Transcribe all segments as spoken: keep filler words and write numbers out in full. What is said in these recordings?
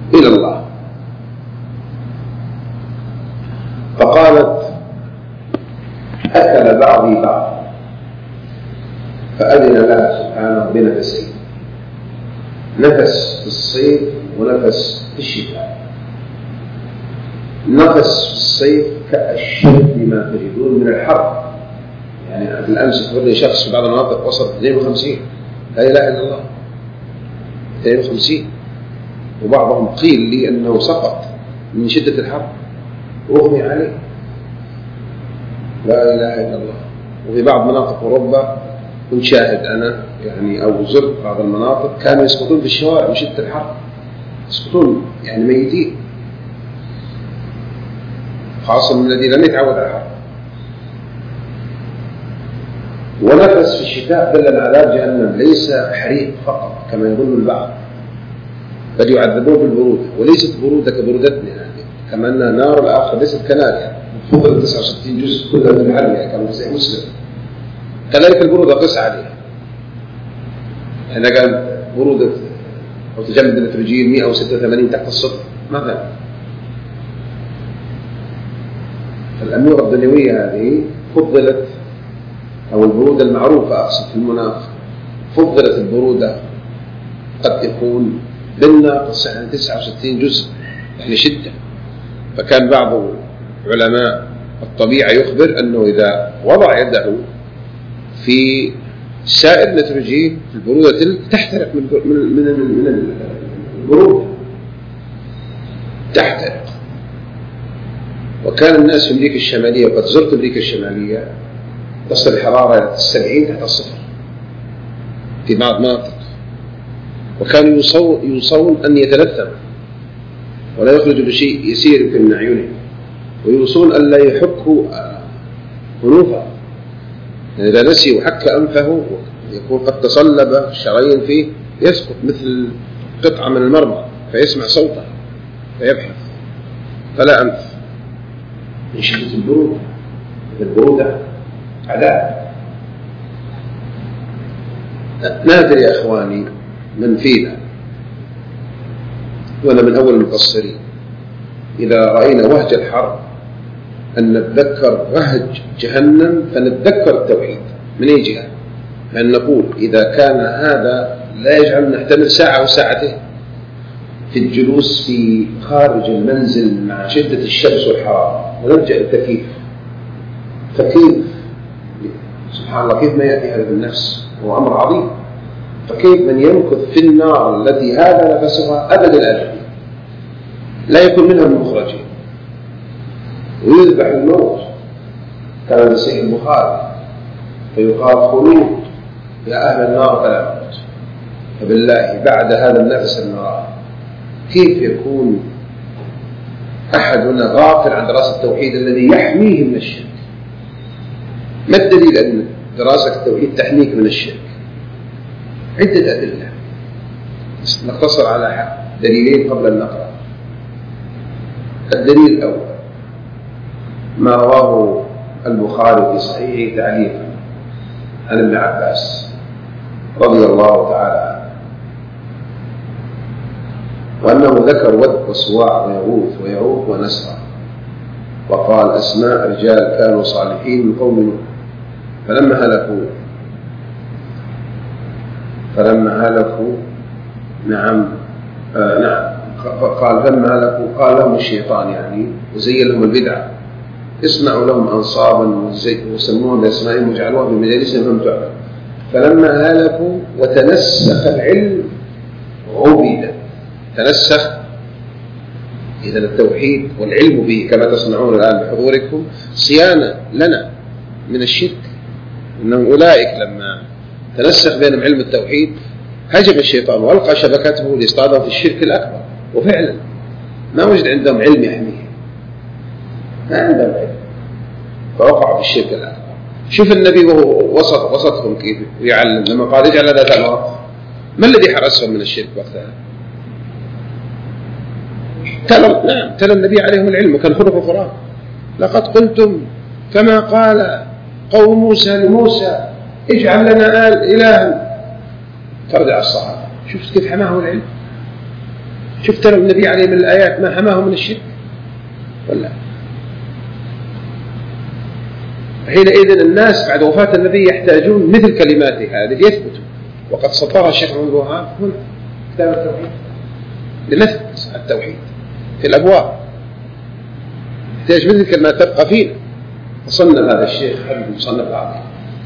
إلى الله. فقالت: أكل بعضي بعض، فأذن لها سبحانه بنفسين، نفس في الصيف ونفس في الشتاء. نفس في الصيف كأشد ما تجدون من الحر، يعني بالأمس تقول لي شخص في بعض المناطق وصل اثنين وخمسين، لا إله إلا الله، اثنين وخمسين، وبعضهم قيل لي أنه سقط من شدة الحر أغمي عليه، لا إله إلا الله. وفي بعض مناطق أوروبا كنت شاهد أنا يعني أو زرت بعض المناطق كانوا يسقطون في الشوارع من شدة الحر، يسقطون يعني ميتين، خاصة من الذي لم يتعود على الحر. ونفس في الشتاء دل على عذاب جهنم، ليس حريق فقط كما يظن البعض، بل يعذبون بالبرودة، وليست برودة كبرودتنا يعني، كما أن نار الآخر ليست كنار يعني فضل تسعة وستين جزء كلها من الحرب يعني كانوا في مسلم. كذلك البرودة قس عليها، يعني قال برودة أو تجمد النيتروجين مئة وستة وثمانين تحت الصفر مثلا. فالأمور الدنيوية هذه فضلت، أو البرودة المعروفة أقصد في المناخ، فضلت البرودة قد تكون بالناقص يعني تسعة وستين جزء يعني شدة. فكان بعض علماء الطبيعة يخبر أنه إذا وضع يده في سائل نيتروجين في البرودة تحترق من من من من البرودة تحترق. وكان الناس في أمريكا الشمالية، وقد زرت أمريكا الشمالية، تصل الحرارة السبعين تحت الصفر في بعض المناطق، وكانوا يوصون أن يتلثموا ولا يخرجوا بشيء يسير يمكن من عيونهم، ويوصون أن لا يحكوا أنوفه، يعني إذا نسي وحك أنفه يكون قد تصلب الشرايين فيه يسقط مثل قطعة من المرمى، فيسمع صوته فيبحث فلا أنف من شدة البرودة. البرودة عذاب. نادر يا أخواني من فينا، وأنا من أول المقصرين، إذا رأينا وهج الحرب أن نتذكر وهج جهنم فنتذكر التوحيد. من أي جهة؟ أن نقول إذا كان هذا لا يجعل نحتمل ساعة وساعتين في الجلوس في خارج المنزل مع شدة الشمس والحرارة ونلجأ التكييف، فكيف سبحان الله كيف ما يأتي هذا بالنفس، هو أمر عظيم. فكيف من يمكث في النار التي هذا نفسها أبد الأبد لا يكون منها من مخرجين ويذبح الموت كما في صحيح البخاري، فيقال خلود يا أهل النار فلا موت. فبالله بعد هذا النفس النار كيف يكون أحدنا غافل عن دراسة التوحيد الذي يحميه من الشرك؟ ما الدليل أن دراسة التوحيد تحميك من الشرك؟ عدة أدلة، نقتصر على دليلين قبل أن نقرأ. الدليل الأول ما رواه البخاري في صحيحه تعليقا عن ابن عباس رضي الله تعالى عنه، وأنه ذكر ود وسواع ويغوث ويعوق ونسرا، وقال أسماء رجال كانوا صالحين من قوم نوح فلما هلكوا فلما هلكوا نعم آه نعم قال لما هلكوا قال لهم الشيطان يعني وزين لهم البدعة، اصنعوا لهم أنصابا وسموهم بأسمائهم وجعلوها بمجالسهم فلم تعلم، فلما هلكوا وتنسخ العلم عبد. تنسخ إذن التوحيد والعلم به كما تصنعون الآن بحضوركم صيانة لنا من الشرك. إنهم أولئك لما تنسخ بينهم علم التوحيد هجم الشيطان وألقى شبكته لاصطادهم في الشرك الأكبر، وفعلا ما وجد عندهم علم يحميه، ما عندهم علم فوقعوا في الشرك الأكبر. شوف النبي وهو وسط وسطهم كيف يعلم لما قال اجعل هذا الأمر، ما الذي حرسهم من الشرك وقتها؟ تلا نعم تلا النبي عليهم العلم وكان خلق القرآن. لقد قلتم كما قال قوم موسى لموسى اجعل لنا آل إلها، ترجع الصحابة شفت كيف حماه العلم، شفت لهم النبي عليه من الآيات ما حماهم من الشرك ولا؟ حينئذ الناس بعد وفاة النبي يحتاجون مثل كلماته هذه ليثبتوا، وقد سطرها الشيخ محمد الوهاب هنا كتاب التوحيد لنثبت التوحيد في الأبواب، يحتاج مثل كلمات تبقى فينا. وصنف هذا الشيخ هذا المصنف العظيم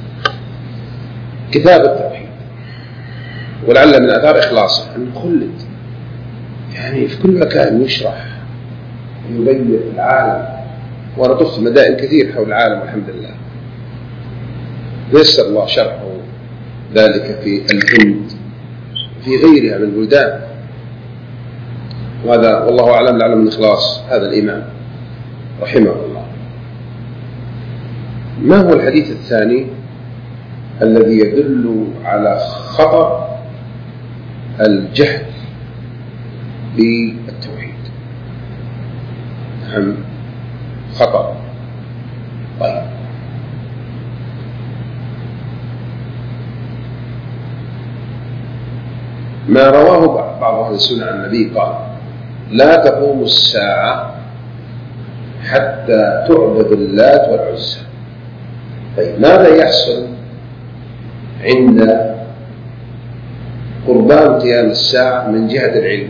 كتاب التوحيد، ولعل من آثار إخلاصه أن خلد يعني في كل مكان يشرح ويبين في العالم، وأنا طفت مدائن كثير حول العالم والحمد لله، يسر الله شرحه ذلك في الهند في غيرها من البلدان، وهذا والله أعلم لعل من إخلاص هذا الإمام رحمه الله. ما هو الحديث الثاني الذي يدل على خطر الجهل بالتوحيد؟ نعم خطر. طيب ما رواه بعض أهل السنة عن النبي قال لا تقوم الساعة حتى تعبد اللات والعزى. طيب ماذا يحصل عند قربان قيام الساعة من جهة العلم؟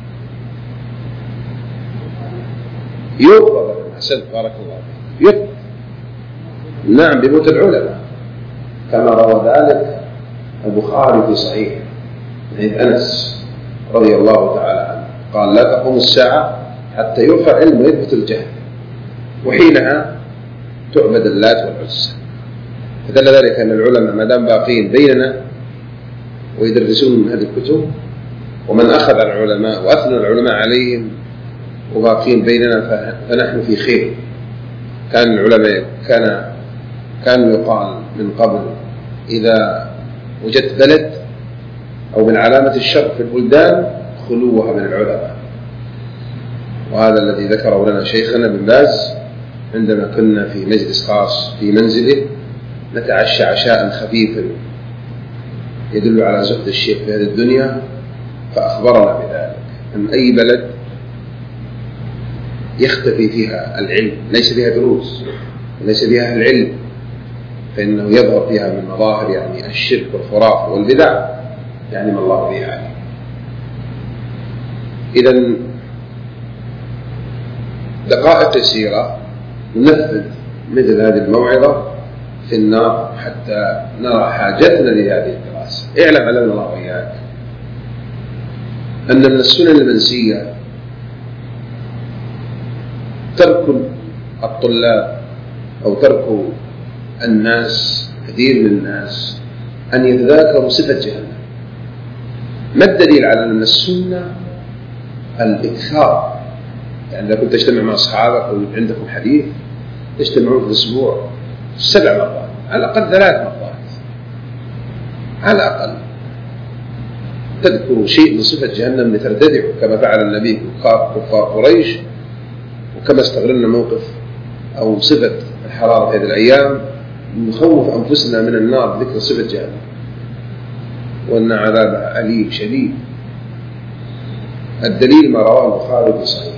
يقبض أحسنت بارك الله فيك، يقبض نعم بموت العلماء كما روى ذلك البخاري في صحيح عن أنس رضي الله تعالى عنه قال لا تقوم الساعة حتى يرفع علم ويثبت الجهل، وحينها تعبد اللات والعزى. فدل ذلك أن العلماء ما دام باقين بيننا ويدرسون من هذه الكتب، ومن أخذ على العلماء وأثنى العلماء عليهم وباقين بيننا فنحن في خير. كان العلماء كان كان يقال من قبل إذا وجدت بلد أو من علامة الشر في البلدان خلوها من العلماء، وهذا الذي ذكره لنا شيخنا بن باز عندما كنا في مجلس خاص في منزله نتعشى عشاء خفيفا يدل على زهد الشيخ في هذه الدنيا، فأخبرنا بذلك أن أي بلد يختفي فيها العلم ليس فيها دروس وليس فيها العلم فإنه يظهر فيها من مظاهر يعني الشرك والخرافة والبدع يعني ما الله به عليه. إذن دقائق يسيرة ننفذ مثل هذه الموعظة في النار حتى نرى حاجتنا لهذه الدراسة. اعلم علمنا الله وإياك أن من السنن المنسية ترك الطلاب أو ترك الناس كثير من الناس أن يتذاكروا صفة جهنم. ما الدليل على أن السنة الإكثار؟ يعني إذا كنت تجتمع مع أصحابك وعندكم حديث تجتمعون في الأسبوع سبع مرات على الأقل ثلاث مرات على الأقل تذكروا شيء من صفة جهنم لترتدعوا كما فعل النبي كفار قريش، وكما استغلنا موقف أو صفة الحرارة في هذه الأيام نخوف أنفسنا من النار بذكر صفة جهنم وأن عذابها أليم شديد. الدليل ما رواه البخاري في صحيح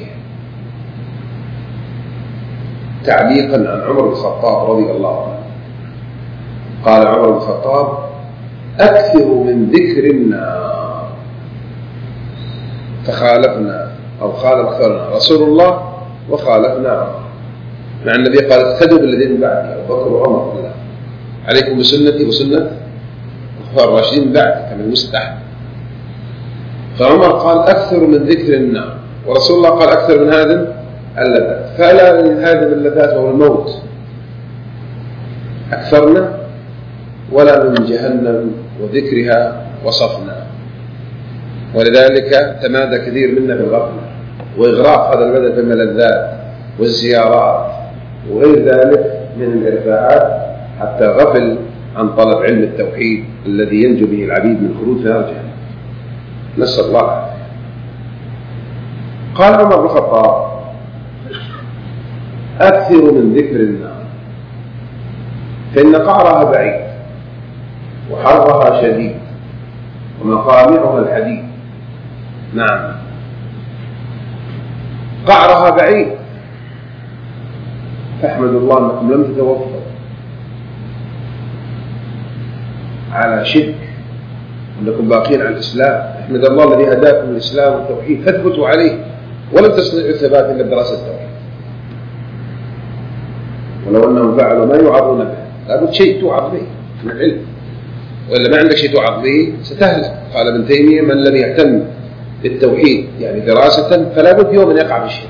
تعليقا عن عمر بن الخطاب رضي الله عنه قال عمر بن الخطاب أكثر من ذكر النار، فخالفنا أو خالف أكثرنا رسول الله وخالفنا عمر، مع النبي قال اقتدوا بالذين من بعدي أبو بكر وعمر الله عليكم بسنتي وسنة الخلفاء الراشدين بعد كما المستحب. فعمر قال أكثر من ذكر النار ورسول الله قال أكثر من هذا اللذات، فلا من هذا اللذات وهو الموت أكثرنا ولا من جهنم وذكرها وصفنا. ولذلك تمادى كثير منا في الغفلة وإغراق هذا البدن بالملذات والزيارات وغير ذلك من الإرفاعات حتى غفل عن طلب علم التوحيد الذي ينجو به العبيد من خروج نار جهنم، نسأل الله العافية. قال عمر بن الخطاب أكثر من ذكر النار فإن قعرها بعيد وحرها شديد ومقامعها الحديد. نعم قعرها بعيد، فاحمدوا الله أنكم لم تتوفوا على شرك وأنكم باقين على الإسلام. احمد الله الذي هداكم الإسلام والتوحيد، فاثبتوا عليه ولم تستطيعوا الثبات إلا بدراسة التوحيد. ولو أنهم فعلوا ما يوعظون به، لابد شيء توعظ به من العلم، وإلا ما عندك شيء توعظ به ستهلك. قال ابن تيمية: من لم يهتم بالتوحيد يعني دراسة فلا بد يوم أن يقع بالشرك.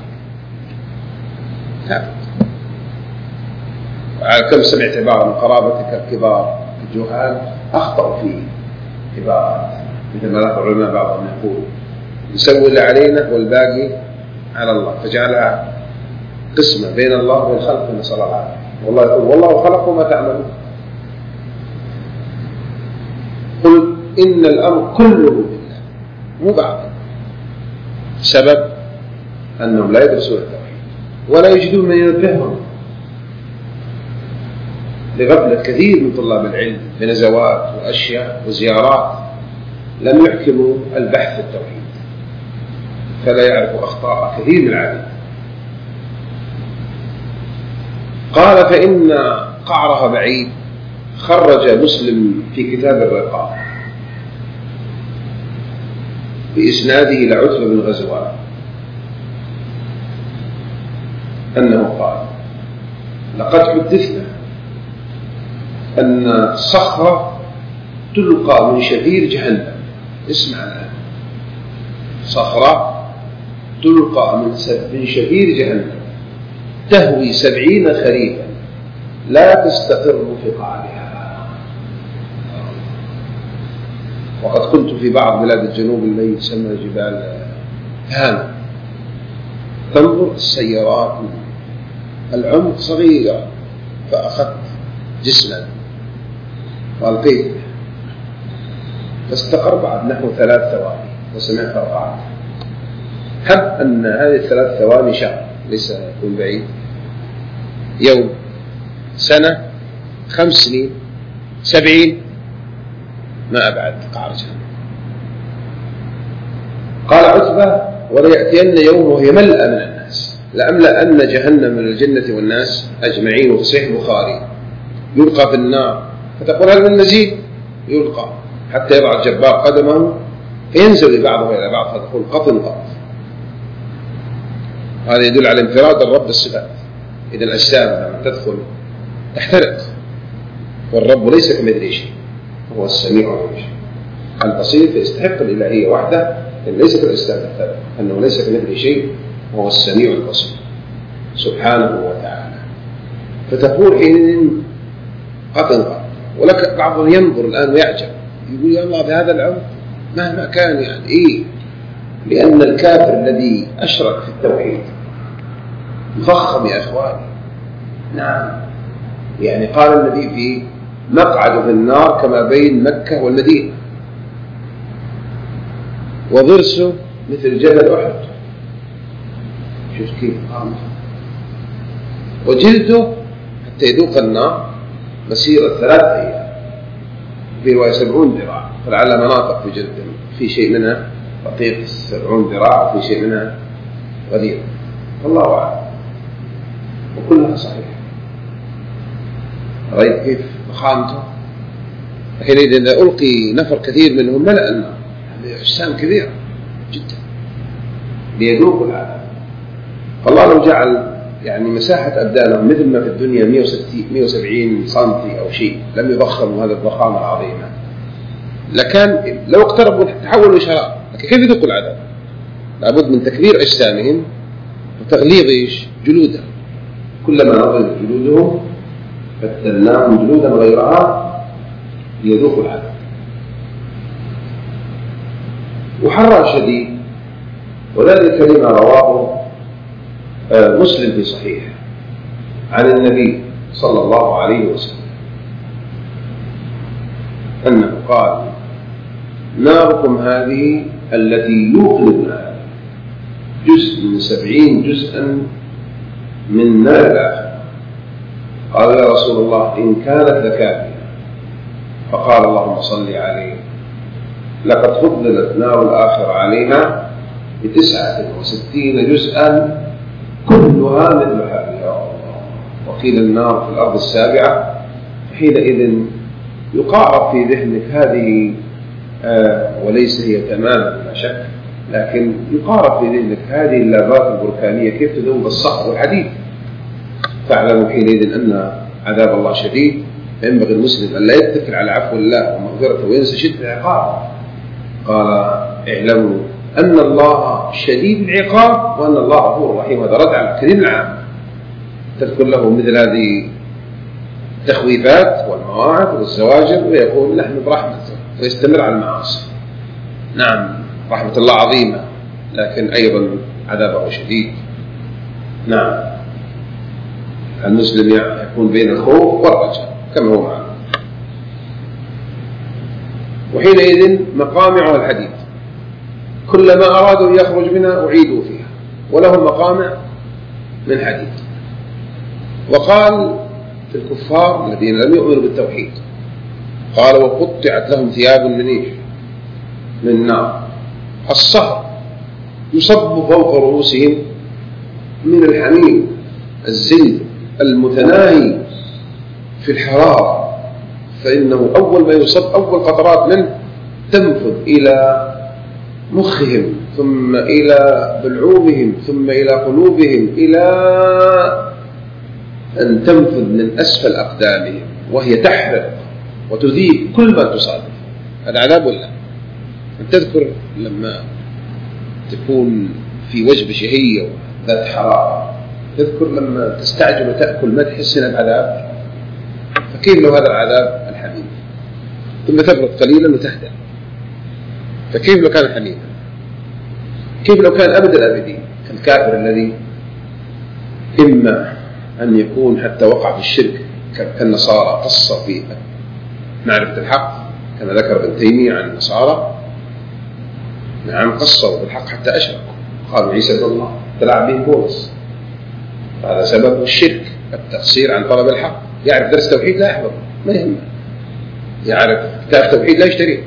كم سمعت عبارة من قرابتك الكبار الجهال أخطأوا في عبارات، مثل ما ذكر العلماء بعضهم يقول: نسوي اللي علينا والباقي على الله، فجعلها قسمة بين الله وبين خلقه، نسأل الله العافية. والله يقول: والله خلق ما تعملون. قل إن الأمر كله بالله مو بعض. سبب أنهم لا يدرسون التوحيد ولا يجدون من ينبههم، لغفلة كثير من طلاب العلم بنزوات وأشياء وزيارات لم يحكموا البحث في التوحيد، فلا يعرفوا أخطاء كثير من العالم. قال: فإن قعرها بعيد خرج مسلم في كتاب الرقاق بإسناده إلى عتبة بن غزوان أنه قال: لقد حدثنا أن الصخرة تلقى من شفير جهنم. اسمع الآن، صخرة تلقى من شفير جهنم تهوي سبعين خريفا لا تستقر في قعرها. وقد كنت في بعض بلاد الجنوب التي تسمى جبال هان، تنظر السيارات العمق صغيرة، فأخذت جسما والقيت فاستقر بعد نحو ثلاث ثواني وسمعت رقعات. حب أن هذه الثلاث ثواني شهر، ليس يكون بعيد، يوم، سنة، خمس سنين، سبعين، ما أبعد قعر جهنم. قال عتبة: وليأتين يوم وهي ملأ من الناس لأملأن جهنم من الجنة والناس أجمعين. وفي صحيح البخاري: يلقى في النار فتقول: هل من مزيد؟ يلقى حتى يضع الجبار قدمه فينزل بعضه إلى بعض فتقول: قط قط. هذا يدل على انفراد الرب بالصفات. إذا الأجسام لما تدخل تحترق، والرب ليس كمثله شيء، هو السميع البصير. البصير فيستحق الإلهية وحده، لأن ليست الأجسام تحترق، أنه ليس كمثله شيء وهو السميع البصير سبحانه وتعالى. فتقول حينئذ: قط قط. ولك بعضهم ينظر الآن ويعجب، يقول: يا الله بهذا العمر مهما كان يعني إيه؟ لأن الكافر الذي أشرك في التوحيد مفخم يا أخواني. نعم، يعني قال النبي في مقعد في النار كما بين مكة والمدينة، وضرسه مثل جبل أحد. شوف كيف قام، وجلده حتى يذوق النار مسيرة ثلاث أيام، في رواية سبعون ذراع، فلعل مناطق في جلده في شيء منها رقيق سبعون ذراع وفي شيء منها غليظ، والله أعلم، وكلها صحيحة. رأيت كيف ضخامته؟ حينئذ إذا ألقي نفر كثير منهم ملأ النار، هذه أجسام كبيرة جدا ليذوقوا العذاب. فالله لو جعل يعني مساحة أبدانهم مثل ما في الدنيا مئة وسبعين سنتي أو شيء، لم يضخموا هذا الضخامة العظيمة، لكان لو اقتربوا تحولوا شراب. لكن كيف يذوقوا العذاب؟ لابد من تكبير أجسامهم وتغليظ جلودهم. كلما نضجت جلودهم بدلناهم جلودا غيرها ليذوقوا العذاب. وحر شديد، وذلك لما رواه مسلم في صحيحه عن النبي صلى الله عليه وسلم أنه قال: ناركم هذه التي يوقدنا جزء من سبعين جزءا من نار الآخرة. قال: يا رسول الله إن كانت لكافية. فقال: اللهم صل عليه، لقد فضلت نار الآخرة علينا بتسعة وستين جزءا كلها مثل هذه. وقيل النار في الأرض السابعة، حينئذ يقارب في ذهنك هذه آه وليس هي تماما لا شك، لكن يقارب في ذهنك هذه اللابات البركانية كيف تذوب الصخر والحديد. فاعلموا حينئذ أن عذاب الله شديد، فينبغي المسلم أن لا يتكل على عفو الله ومغفرته وينسى شدة العقاب. قال اعلموا أن الله شديد العقاب وأن الله غفور رحيم. هذا رد على الكريم العام، تذكر له مثل هذه التخويفات والمواعظ والزواجر ويقول نحن برحمته ويستمر على المعاصي. نعم رحمة الله عظيمة، لكن أيضا عذابه شديد. نعم المسلم يكون بين الخوف والرجاء كما هو معلوم. وحينئذ مقامع الحديد كلما أرادوا أن يخرج منها أعيدوا فيها، ولهم مقامع من حديد. وقال في الكفار الذين لم يؤمنوا بالتوحيد قال وقطعت لهم ثياب من إيش؟ من نار. الصهر يصب فوق رؤوسهم من الحميم الزند المتناهي في الحرارة، فإنه أول ما يصب أول قطرات منه تنفذ إلى مخهم ثم إلى بلعومهم ثم إلى قلوبهم إلى أن تنفذ من أسفل أقدامهم، وهي تحرق وتذيب كل ما تصادف. هذا عذاب ولا؟ تذكر لما تكون في وجبة شهية ذات حرارة، تذكر لما تستعجل وتأكل ما تحس إنها عذاب، فكيف لو هذا العذاب الحميم؟ ثم تبرد قليلا وتهدأ، فكيف لو كان حميما؟ كيف لو كان أبد الأبدين الكافر الذي إما أن يكون حتى وقع في الشرك كالنصارى، قصر في معرفة الحق كما ذكر ابن تيمية عن النصارى. نعم قصروا بالحق حتى أشركوا، قالوا عيسى ابن الله، تلعب به بولس. هذا سبب الشرك، التقصير عن طلب الحق. يعرف درس توحيد لا يحفظ، ما يهمه. يعرف كتاب توحيد لا يشتريه،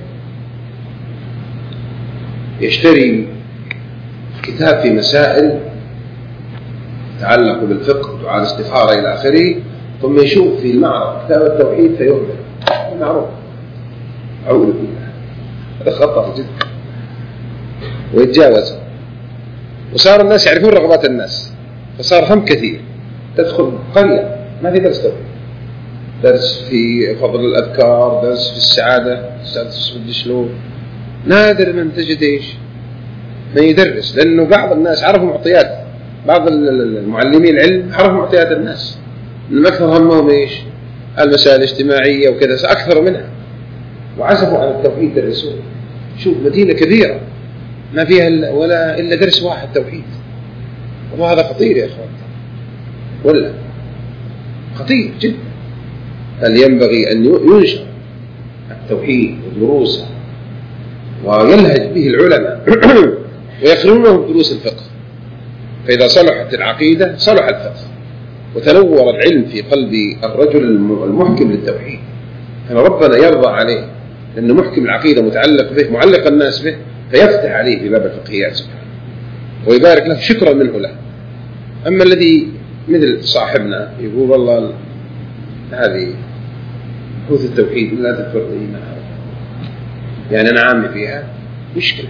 يشتري كتاب في مسائل تتعلق بالفقه دعاء الاستخارة إلى آخره، ثم يشوف في المعرض كتاب التوحيد فيهمل. معروف، أعوذ بالله، هذا خطأ جدا ويتجاوز. وصار الناس يعرفون رغبات الناس، فصار هم كثير. تدخل قرية ما في درس توحيد، درس في فضل الأذكار، درس في السعادة، درس في شلون. نادر من تجد إيش من يدرس، لأنه بعض الناس عرفوا معطيات، بعض المعلمين العلم عرفوا معطيات الناس، من أكثر همهم إيش المسائل الاجتماعية وكذا، أكثر منها، وعزفوا عن التوحيد درسوه. شوف مدينة كبيرة ما فيها ولا إلا درس واحد توحيد، وهذا خطير يا أخوان، ولا خطير جدا. بل ينبغي أن ينشر التوحيد ودروسه ويلهج به العلماء ويقرنونه بدروس الفقه، فإذا صلحت العقيدة صلح الفقه، وتنور العلم في قلب الرجل المحكم للتوحيد، أن ربنا يرضى عليه لأنه محكم العقيدة متعلق به، معلق الناس به، فيفتح عليه في باب الفقهيات سبحانه ويبارك له شكرا منه له. أما الذي مثل صاحبنا يقول والله هذه بحوث التوحيد لا تذكر الإيمان، يعني أنا عامي فيها، مشكلة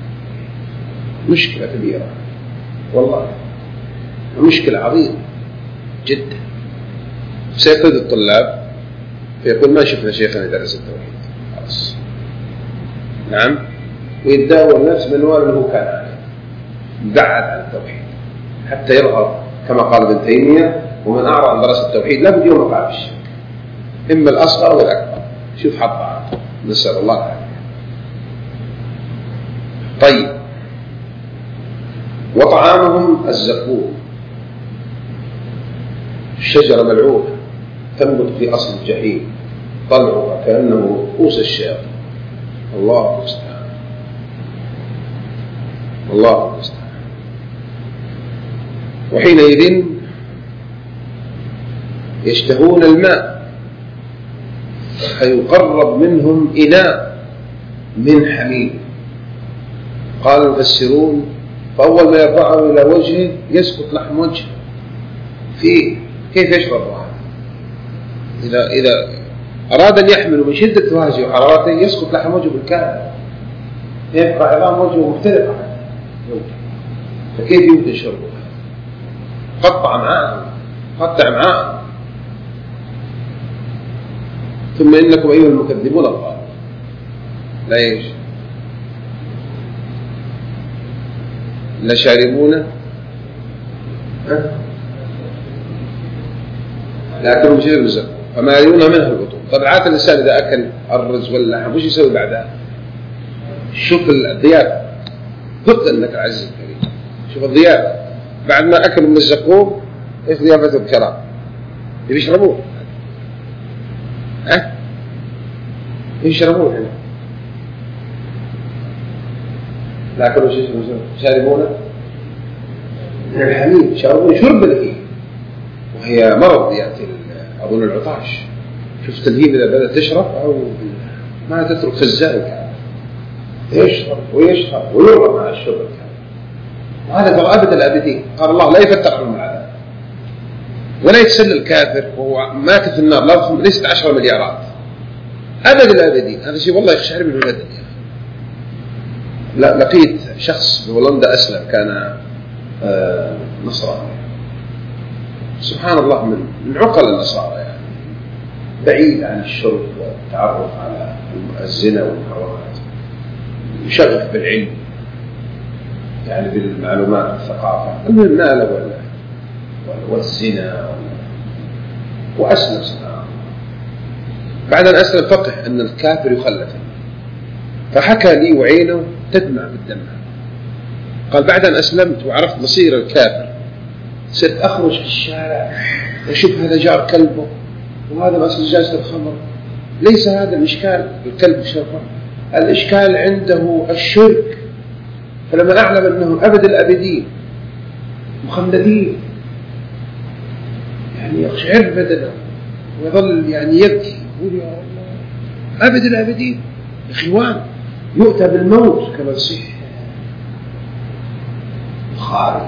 مشكلة كبيرة والله، مشكلة عظيمة جدا. سيقود الطلاب فيقول ما شفنا شيخنا يدرس التوحيد خلاص. نعم، ويتداول نفس منوال اللي هو كان عليه، بعد عن التوحيد حتى يظهر كما قال ابن تيمية ومن أعرض عن دراسة التوحيد لا بد يوم وقع في الشرك، إما الأصغر والأكبر. شوف حط عنه، نسأل الله العافية. طيب، وطعامهم الزقوم، شجرة ملعونة تنبت في أصل الجحيم، طلعها كأنه رؤوس الشياطين. الله المستعان، الله المستعان. وحينئذ يشتهون الماء فيقرب منهم إناء من حميم. قال المفسرون فأول ما يرفعه إلى وجهه يسقط لحم وجهه فيه، كيف يشرب هذا؟ إذا إذا أراد أن يحمل من شدة وهجه وحرارته يسقط لحم وجهه بالكامل، يبقى عظام وجهه مختلفة، فكيف يمكن شربه؟ قطع معاه قطع معاه. ثم إنكم أيها المكذبون الضالون. لا يجي لا شاربون لكنهم شرب الزق فمالئون منها البطون. طبعا عادة الإنسان إذا أكل الرز واللحم وش يسوي بعدها؟ شوف الضيافة، فقد أنك العزيز الكريم، شوف الضيافة بعد ما أكلوا من الزقوم إيش ضيافته بشراب يشربوه، ها يشربوه هنا، لكنهم شاربون من الحميم، شاربون شرب الهيم، وهي مرض يأتي أظن العطاش. شفت الهيم إذا بدأت تشرب أو ما تترك خزان كامل، يشرب ويشرب ويرغب مع الشرب الكامل. وهذا ترى أبد الأبدين. قال الله لا يفتح عنهم العذاب ولا يتسلل الكافر وهو ماكث في النار لا ليست عشرة مليارات أبد الأبدين. هذا شيء والله يخشعر من الولد. لا لقيت شخص بهولندا أسلم كان آه نصراني، سبحان الله من من عقل النصارى يعني، بعيد عن الشرب والتعرف على الزنا والمحرمات، يشغف بالعلم يعني بالمعلومات والثقافة، المهم نال والزنا وأسلم سبحان. بعد أن أسلم فقه أن الكافر يخلف، فحكى لي وعينه تدمع بالدمع. قال بعد أن أسلمت وعرفت مصير الكافر صرت أخرج في الشارع وأشوف هذا جار كلبه وهذا بس جالس الخمر، ليس هذا الإشكال الكلب شرفه، الإشكال عنده الشرك. فلما أعلم أنه أبد الأبدين مخلدين يعني يقشعر بدنه ويظل يعني يبكي يقول يا الله أبد الأبدين. إخوان يؤتى بالموت كما يصيح خارج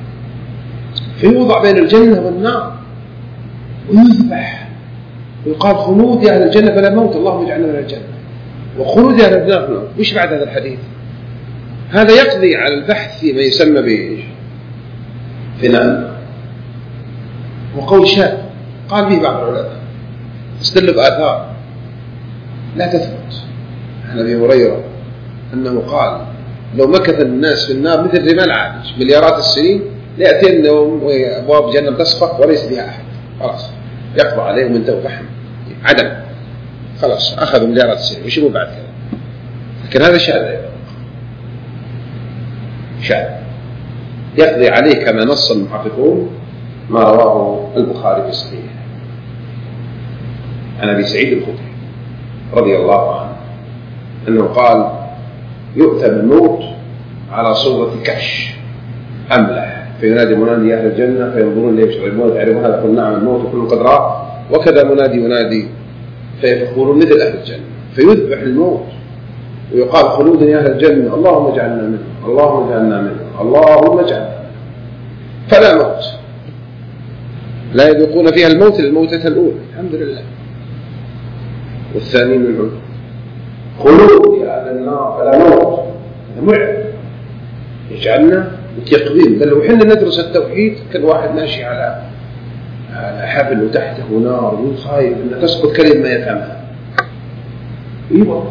فيوضع بين الجنة والنار ويذبح ويقال خلود أهل الجنة فلا موت، اللهم اجعلنا من الجنة، وخلود أهل النار. وش بعد هذا الحديث؟ هذا يقضي على البحث فيما يسمى به فناء وقول شاذ قال به بعض العلماء استدل بآثار لا تثبت عن أبي هريرة أنه قال لو مكث الناس في النار مثل رمال عاج مليارات السنين ليأتي النوم وأبواب جهنم تصفق وليس فيها أحد، خلاص يقضى عليهم انتهوا فحم عدم، خلاص أخذوا مليارات السنين وشبوا بعد كذا. لكن هذا شاذ أيضا، شاذ يقضي عليه كما نص المحققون ما رواه البخاري في صحيحه عن أبي سعيد الخدري رضي الله عنه أنه قال يؤتى بالموت على صورة كبش أملح فينادي منادي أهل الجنة فينظرون ليه يشربون يعرفون هذا قل نعم الموت وكل قد رأى، وكذا منادي ينادي فيقولون مثل أهل الجنة فيذبح الموت ويقال خلود يا أهل الجنة اللهم اجعلنا منه اللهم اجعلنا منه اللهم اجعلنا، فلا موت، لا يذوقون فيها الموت للموتة الأولى الحمد لله، والثاني منهم خلود يا أهل النار فلا موت، هذا مرعب يجعلنا متيقظين. بل وحنا ندرس التوحيد كل واحد ماشي على حبل وتحته نار وخايف أن تسقط كلمة ما يفهمها، إيه والله،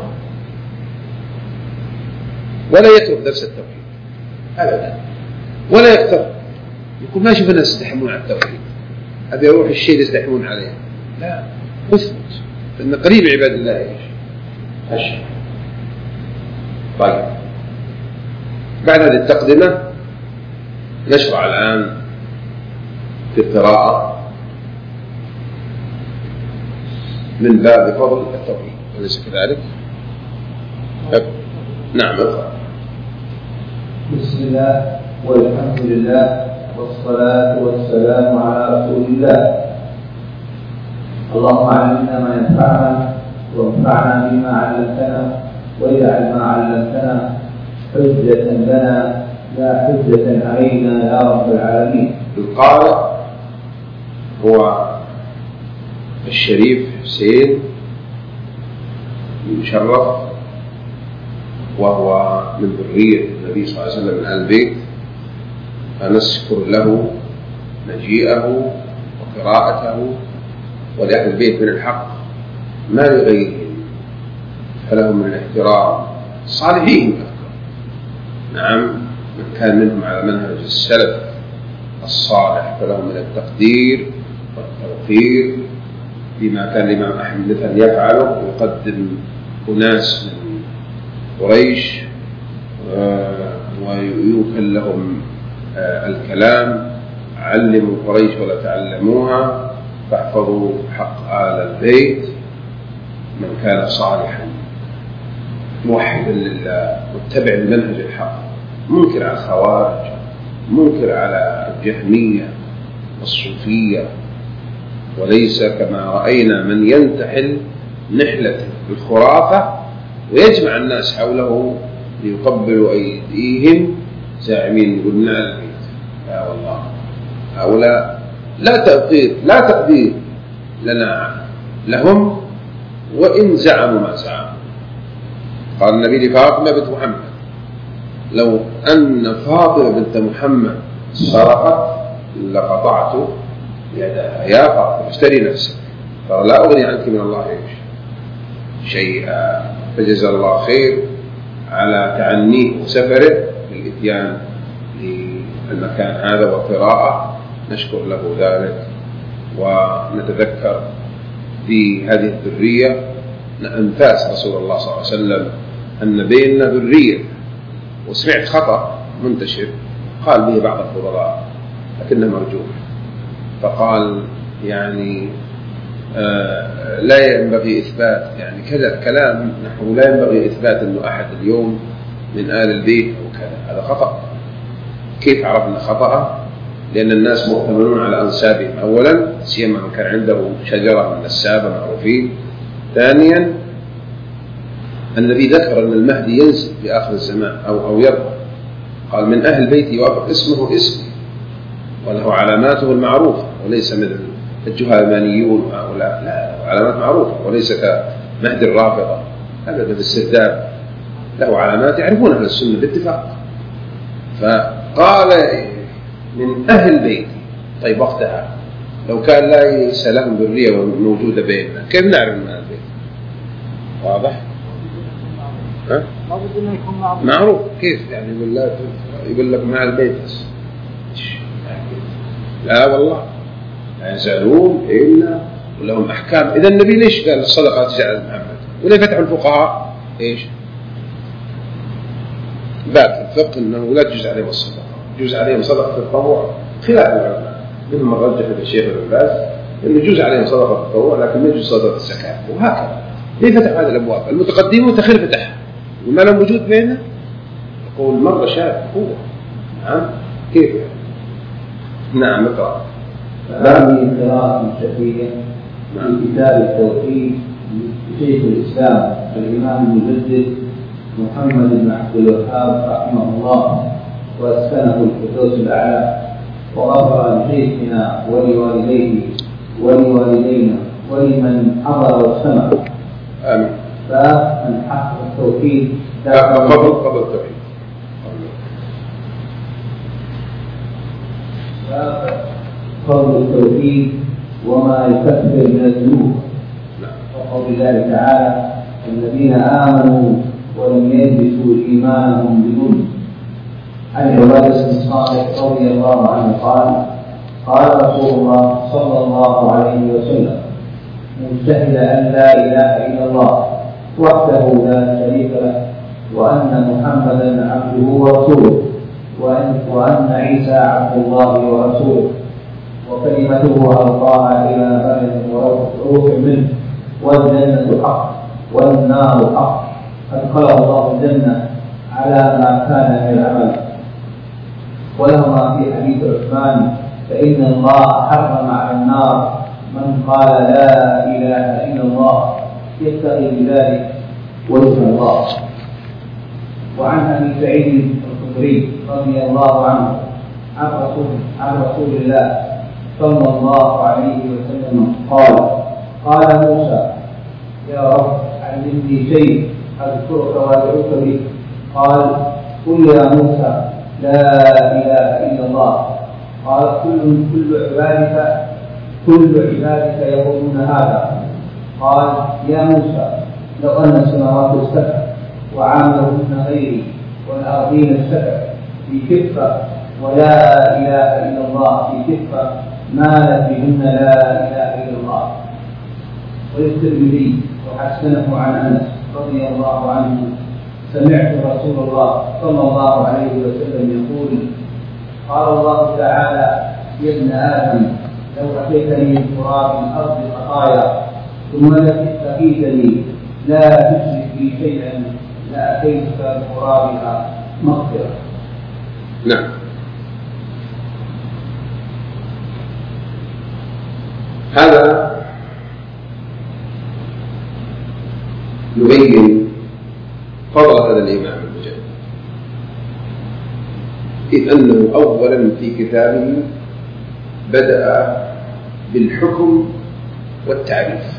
ولا يترك درس التوحيد أبدا ولا يقترب، يقول ما شوف الناس يستحمون على التوحيد أبي أروح الشيء يستحمون عليه، لا اثبت أن قريب عباد الله إيش أشهر. طيب بعد هذه التقدمة نشرع الآن في القراءة من باب فضل التوحيد، أليس كذلك؟ نعم اقرأ. بسم الله والحمد لله والصلاة والسلام على رسول الله. اللهم علمنا ما ينفعنا وانفعنا بما علمتنا واجعل ما علمتنا حجة لنا لا حجة علينا يا رب العالمين. القارئ هو الشريف حسين المشرف، وهو من ذرية النبي صلى الله عليه وسلم من آل البيت، فنشكر له مجيئه وقراءته، ولأهل البيت من الحق ما لغيرهم، فلهم من الاحترام صالحين. نعم، من كان منهم على منهج السلف الصالح فلهم من التقدير والتوقير بما كان الإمام أحمد مثلا يفعله، ويقدم أناس من قريش ويوكل لهم الكلام: علموا قريش ولا تعلموها، فاحفظوا حق آل البيت. من كان صالحا موحدا لله متبع المنهج الحق، منكر على الخوارج، منكر على الجهمية والصوفية، وليس كما رأينا من ينتحل نحلة الخرافة ويجمع الناس حوله ليقبلوا أيديهم زاعمين يقول من آل البيت. لا والله، هؤلاء لا تقدير لا تقدير لنا لهم وإن زعموا ما زعموا. قال النبي لفاطمة بنت محمد: لو أن فاطمة بنت محمد سرقت لقطعت يدها، يا فاطمة اشتري نفسك، قال: لا أغني عنك من الله شيئا. فجزا الله خير على تعنيه وسفره بالإتيان للمكان هذا وقراءة، نشكر له ذلك. ونتذكر في هذه الذرية أنفاس رسول الله صلى الله عليه وسلم أن بيننا ذرية. وسمعت خطأ منتشر قال به بعض الفضلاء لكنه مرجوح، فقال يعني آه لا ينبغي إثبات، يعني كذا كلام نحو لا ينبغي إثبات أنه أحد اليوم من آل البيت أو كذا، هذا خطأ. كيف عرفنا خطأ؟ لأن الناس مؤتمنون على أنسابهم أولا، سيما من كان عنده شجرة من النسابة معروفين. ثانيا النبي ذكر أن المهدي ينزل في آخر الزمان أو أو يظهر، قال: من أهل بيتي يوافق اسمه اسمي وله علاماته المعروفة، وليس مثل الجهالمانيون وهؤلاء، لا، علامات معروفة، وليس كمهدي الرافضة هذا بالسرداب، له علامات يعرفون أهل السنة باتفاق. فقال: من أهل بيتي. طيب وقتها لو كان ليس لهم ذرية موجودة بيننا كيف نعرف من أهل البيت؟ واضح؟ ها؟ معروف. كيف يعني يقول لك يقول لك مع البيت بس؟ لا والله، لا يزالون إلا ولهم أحكام. إذا النبي ليش قال الصدقة تجعل محمد؟ وليه فتحوا الفقهاء إيش؟ باب الفقه أنه لا تجوز عليهم الصدقة، يجوز عليهم صدقة التطوع، خلاف العلماء منهم من رجح الشيخ ابن باز أنه يجوز عليهم صدقة التطوع لكن ما يجوز صدقة الزكاة، وهكذا. ليه فتح هذه الأبواب؟ المتقدمون تخير فتحها وما لهم وجود بيننا، يقول مرة شاب قوة. نعم، كيف يعني؟ نعم نقرأ. هذه قراءة شفية في كتاب التوحيد لشيخ الإسلام الإمام المجدد محمد بن عبد الوهاب رحمه الله وأسكنه الفردوس الأعلى، وغفر لشيخنا ولوالديه ولوالدينا ولمن حضر واستمع. آمين. فمن حقق التوحيد قبل قبل التوحيد فضل التوحيد وما يكفر من الذنوب، وقول الله تعالى: الذين آمنوا ولم يلبسوا إيمانهم بظلم. عن عبادة بن صالح رضي الله عنه قال: قال رسول الله صلى الله عليه وسلم: من شهد أن لا إله إلا الله وحده لا شريك له وأن محمدا عبده ورسوله وأن, وأن عيسى عبد الله ورسوله وكلمته ألقاها إلى مريم وروح منه، والجنة حق والنار حق، أدخله الله الجنة على ما كان من العمل. ولهما في حديث عثمان: فإن الله حرم على النار من قال لا إله إلا الله يبتغي بذلك وجه الله. وعن أبي سعيد الخدري رضي الله عنه عن رسول عن رسول الله صلى الله عليه وسلم قال: قال موسى: يا رب علمني شيء أذكرك وأدعوك به. قال: قل يا موسى لا إله إلا الله. قال: كل كل عبادك كل عبادك يقولون هذا. قال: يا موسى لو أن السماوات السبع وعاملهن غيري والأرضين السبع في كفة ولا إله إلا الله في كفة مالت بهن لا إله إلا الله. وللترمذي وحسنه عن أنس رضي الله عنه: سمعت رسول الله صلى الله عليه وسلم يقول: قال الله تعالى: يا ابن آدم لو أتيتني من تراب الأرض خطايا ثم لقيتني لا تشرك بي شيئا لأتيتك بترابها مغفرة. نعم. هذا يبين فضل هذا الإمام المجدد، إذ أنه أولا في كتابه بدأ بالحكم والتعريف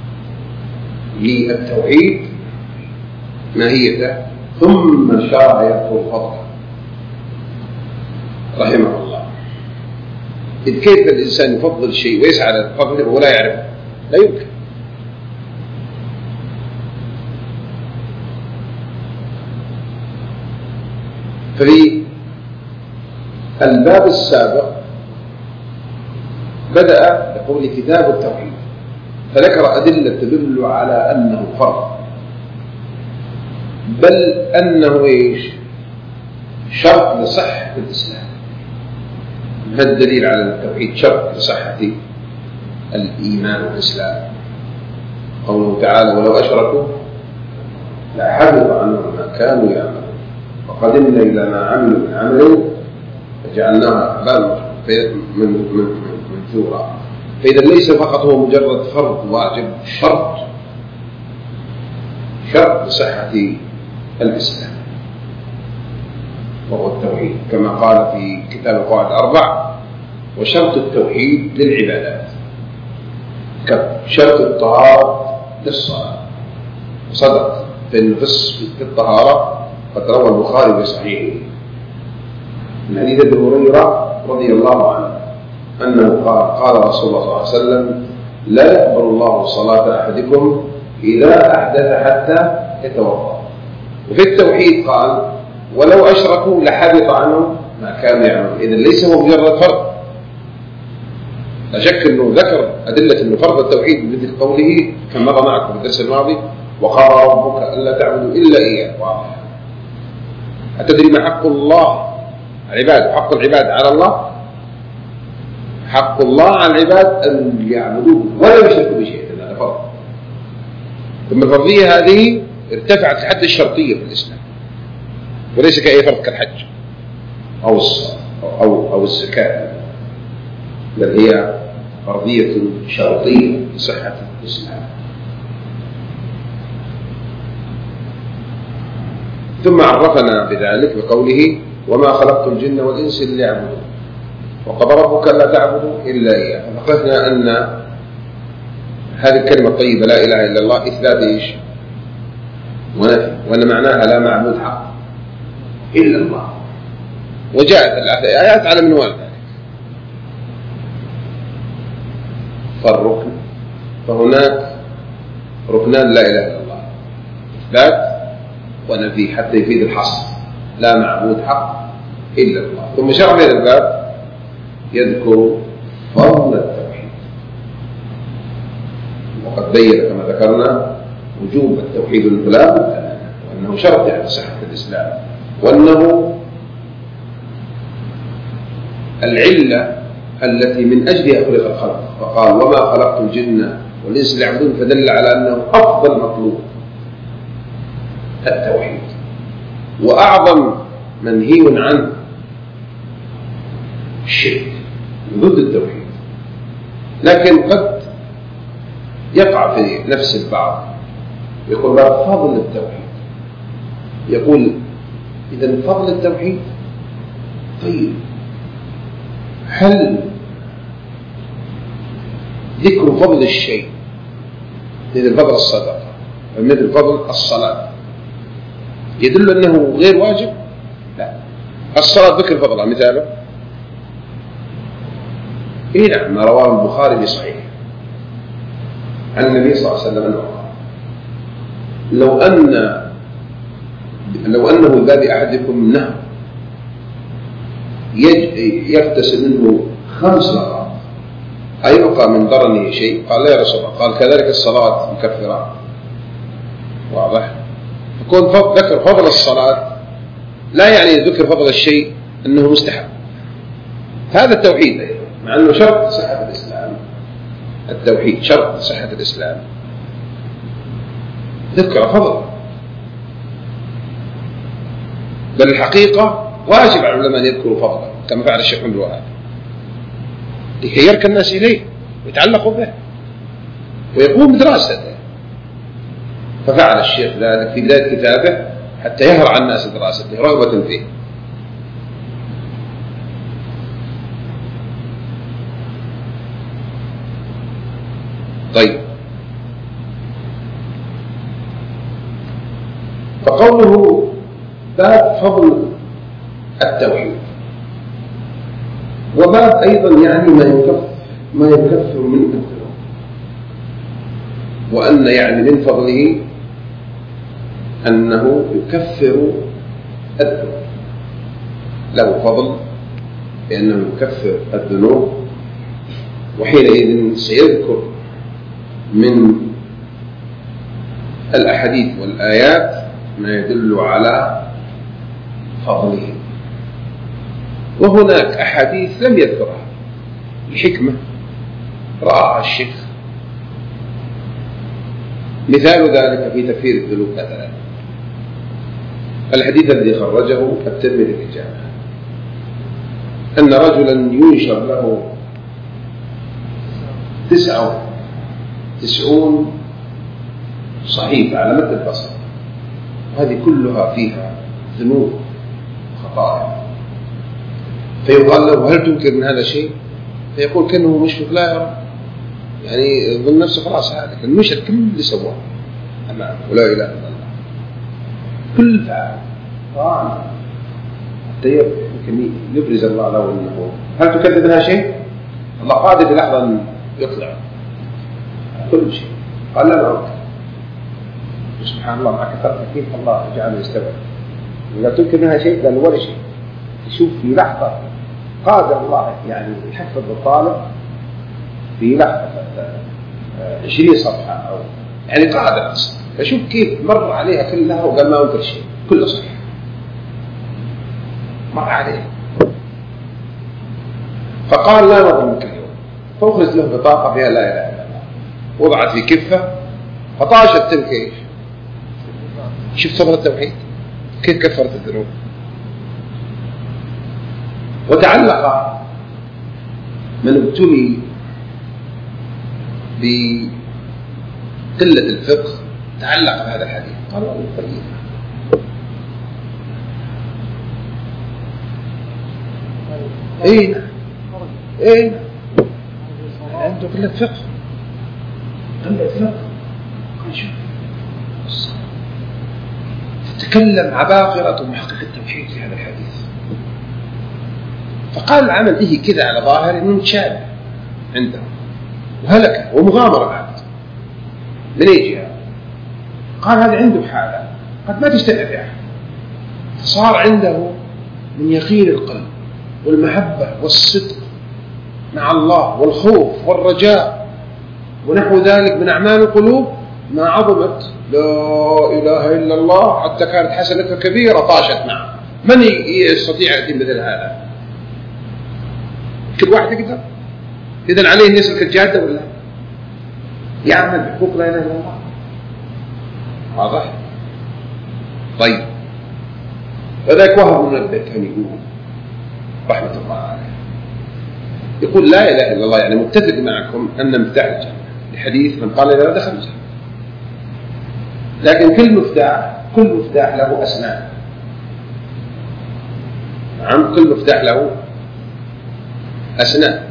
للتوحيد ماهيته، ثم شرع يذكر فضله رحمه الله. إذ كيف الإنسان يفضل شيء ويسعى على فضله ولا يعرفه؟ لا يمكن. ففي الباب السابق بدأ بقول كتاب التوحيد، فذكر أدلة تدل على أنه فرض، بل أنه إيش؟ شرط لصحة الإسلام. هذا الدليل على التوحيد شرط لصحة الإيمان والإسلام. قوله تعالى: ولو أشركوا لحبط عنهم ما كانوا يعملون وقدمنا إلى ما عملوا من عمل فجعلناها هباء منثورا. فإذا ليس فقط هو مجرد فرض واجب، شرط شرط لصحة الإسلام وهو التوحيد، كما قال في كتاب القواعد الأربع: وشرط التوحيد للعبادات كشرط الطهارة للصلاة. صدق، فإن في الطهارة قد روى البخاري بصحيحه من حديث ابي هريرة رضي الله عنه أنه قال: قال رسول الله صلى الله عليه وسلم: لا يقبل الله صلاة أحدكم إذا أحدث حتى يتوضأ. وفي التوحيد قال: ولو أشركوا لحبط عنهم ما كانوا يعملون. إذن ليس هو مجرد فرض، لا شك أنه ذكر أدلة أنه فرض التوحيد مثل قوله كما مر معكم في الدرس الماضي: وقال ربك ألا تعبدوا إلا إياه. واضح. أتدري ما حق الله العباد؟ حق العباد على الله، حق الله على العباد أن يعبدوه ولا يشركوا بشيء. هذا فرض. ثم الفرضية هذه ارتفعت لحد الشرطية في الإسلام، وليس كأي فرض كالحج أو الصلاة أو أو الزكاة، بل هي فرضية شرطية لصحة الإسلام. ثم عرفنا بذلك بقوله: وما خلقت الجن والإنس إلا ليعبدون وقضى ربك ألا تعبدوا إلا إياه. فذكرنا أن هذه الكلمة الطيبة لا إله إلا الله إثبات إيش؟ ونفي، وأن معناها لا معبود حق إلا الله. وجاءت الآيات على منوال ذلك. فالركن فهناك ركنان لا إله إلا الله: إثبات ونفي، حتى يفيد الحصر، لا معبود حق إلا الله. ثم شرع هذا الباب يذكر فضل التوحيد، وقد بين كما ذكرنا وجوب التوحيد الإنقلاب، وأنه شرط على صحة الإسلام، وأنه العلة التي من أجلها خلق الخلق. فقال: وما خلقت الجن والإنس ليعبدون، فدل على أنه أفضل مطلوب التوحيد، وأعظم منهي عنه الشرك ضد التوحيد. لكن قد يقع في نفس البعض يقول: باب فضل التوحيد، يقول إذن فضل التوحيد. طيب هل ذكر فضل الشيء مثل فضل الصدقة ومثل فضل الصلاة يدل أنه غير واجب؟ لا. الصلاة ذكر فضلها مثاله إيه نعم، ما رواه البخاري بصحيح عن النبي صلى الله عليه وسلم أنه لو أن لو أنه باب أحدكم نهر يغتسل منه خمس مرات أيبقى من ضرنه شيء؟ قال لا يا رسول الله. قال كذلك الصلاة مكفرات. واضح؟ فكون ذكر فضل الصلاة لا يعني ذكر فضل الشيء أنه مستحب. هذا التوحيد أيضا، مع أنه شرط صحة الإسلام. التوحيد شرط صحة الإسلام، ذكر فضل، بل الحقيقة واجب على العلماء أن يذكروا فضله كما فعل الشيخ محمد الوهاب لكي يركن الناس إليه ويتعلقوا به ويقوم بدراسته. ففعل الشيخ ذلك في بداية كتابه حتى يهرع الناس دراسته رغبة فيه. طيب، فقوله باب فضل التوحيد، وباب أيضا يعني ما يكفر ما يكفر من الذنوب، وأن يعني من فضله أنه يكفر الذنوب، له فضل بأنه يكفر الذنوب. وحينئذ سيذكر من الأحاديث والآيات ما يدل على فضله. وهناك أحاديث لم يذكرها الحكمة رآها الشيخ، مثال ذلك في تكفير الذنوب مثلا الحديث الذي خرجه الترمذي في الجامع أن رجلا ينشر له تسعة تسعون صحيفة على مد البصر، وهذه كلها فيها ذنوب وخطايا، فيقال له هل تنكر من هذا شيء؟ فيقول كأنه مشفق لا يرى، يعني ظن نفسه خلاص هذا المشهد كل اللي سواه أمامه ولا إله إلا الله كل فعل طبعا حتى يمكن يبرز الله له أنه هل تكذب منها شيء؟ الله قادر في لحظة أن يطلع كل شيء. قال لا لا سبحان الله مع كثرة كيف الله جعله يستوعب. إذا تنكر منها شيء قال ولا شيء، تشوف في لحظة قادر الله يعني يحفظ الطالب في لحظة عشرين صفحة أو يعني قادر أصلا، فشوف كيف مر عليها كلها وقال ما أنكر شيء كله صحيح مر عليه. فقال لا نظلمك اليوم، فأخرج له بطاقة فيها لا إله إلا الله، وضعت في كفة فطاشت تلك إيش؟ شوف صبر التوحيد كيف كفرت الذنوب. وتعلق من ابتلي بقلة الفقه تعلق بهذا الحديث قال والله طيب اين اين عنده قلة فقه قلة فقه شوف تتكلم عباقرة محقق التوحيد في هذا الحديث. فقال العمل به كذا على ظاهر انه متشابه عنده وهلك ومغامرة بعد من اي جهة؟ قال هذا عنده حالة قد ما تجتمع فيها، فصار عنده من يقين القلب والمحبة والصدق مع الله والخوف والرجاء ونحو ذلك من أعمال القلوب ما عظمت لا إله إلا الله حتى كانت حسنة كبيرة طاشت معه. من يستطيع أن مثل هذا؟ كل واحد يقدر. إذن عليه أن يسلك الجادة ولا يعمل بحقوق لا إله إلا الله. واضح؟ طيب، فذلك وهب منبه كان يقول رحمة الله عليه يقول لا إله إلا الله يعني متفق معكم أن مفتاح الجنة لحديث من قال لا دخل الجنة، لكن كل مفتاح كل مفتاح له أسنان نعم كل مفتاح له أسنان.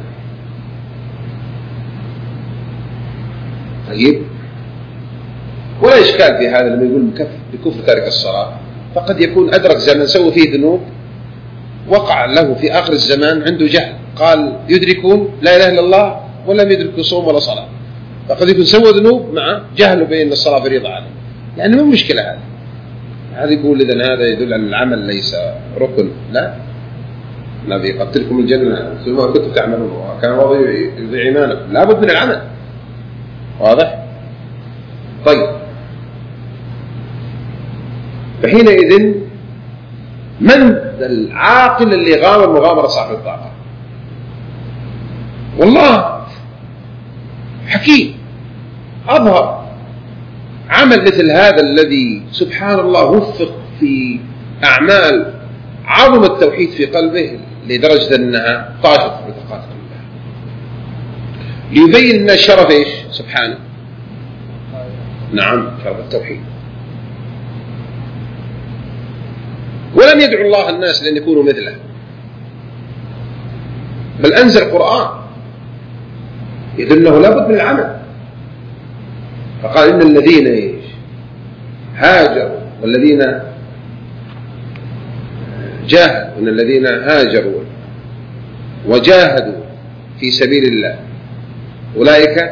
طيب ولا إشكال في هذا لما يقول بكفر تارك الصلاة، فقد يكون أدرك زمن سوى فيه ذنوب، وقع له في آخر الزمان عنده جهل، قال يدركون لا إله إلا الله ولم يدركوا صوم ولا صلاة، فقد يكون سوى ذنوب مع جهل بين الصلاة فريضة عليه، يعني ما مشكلة هذا. هذا يقول إذن هذا يدل على العمل ليس ركن، لا النبي قتلكم الجنة ثم كنتم تعملون وكان الله يضيع إيمانكم، لا بد من العمل. واضح؟ طيب فحينئذ من العاقل اللي غامر مغامرة صاحب الطاقة؟ والله حكيم أظهر عمل مثل هذا الذي سبحان الله وفق في أعمال عظم التوحيد في قلبه لدرجة أنها طاشت بطاقات الله، ليبين أن شرف إيش سبحانه. نعم شرف التوحيد. ولم يدعو الله الناس لأن يكونوا مثله، بل أنزل قرآن يدل أنه لا بد من العمل، فقال إن الذين إيش هاجروا والذين جاهدوا، إن الذين هاجروا وجاهدوا في سبيل الله أولئك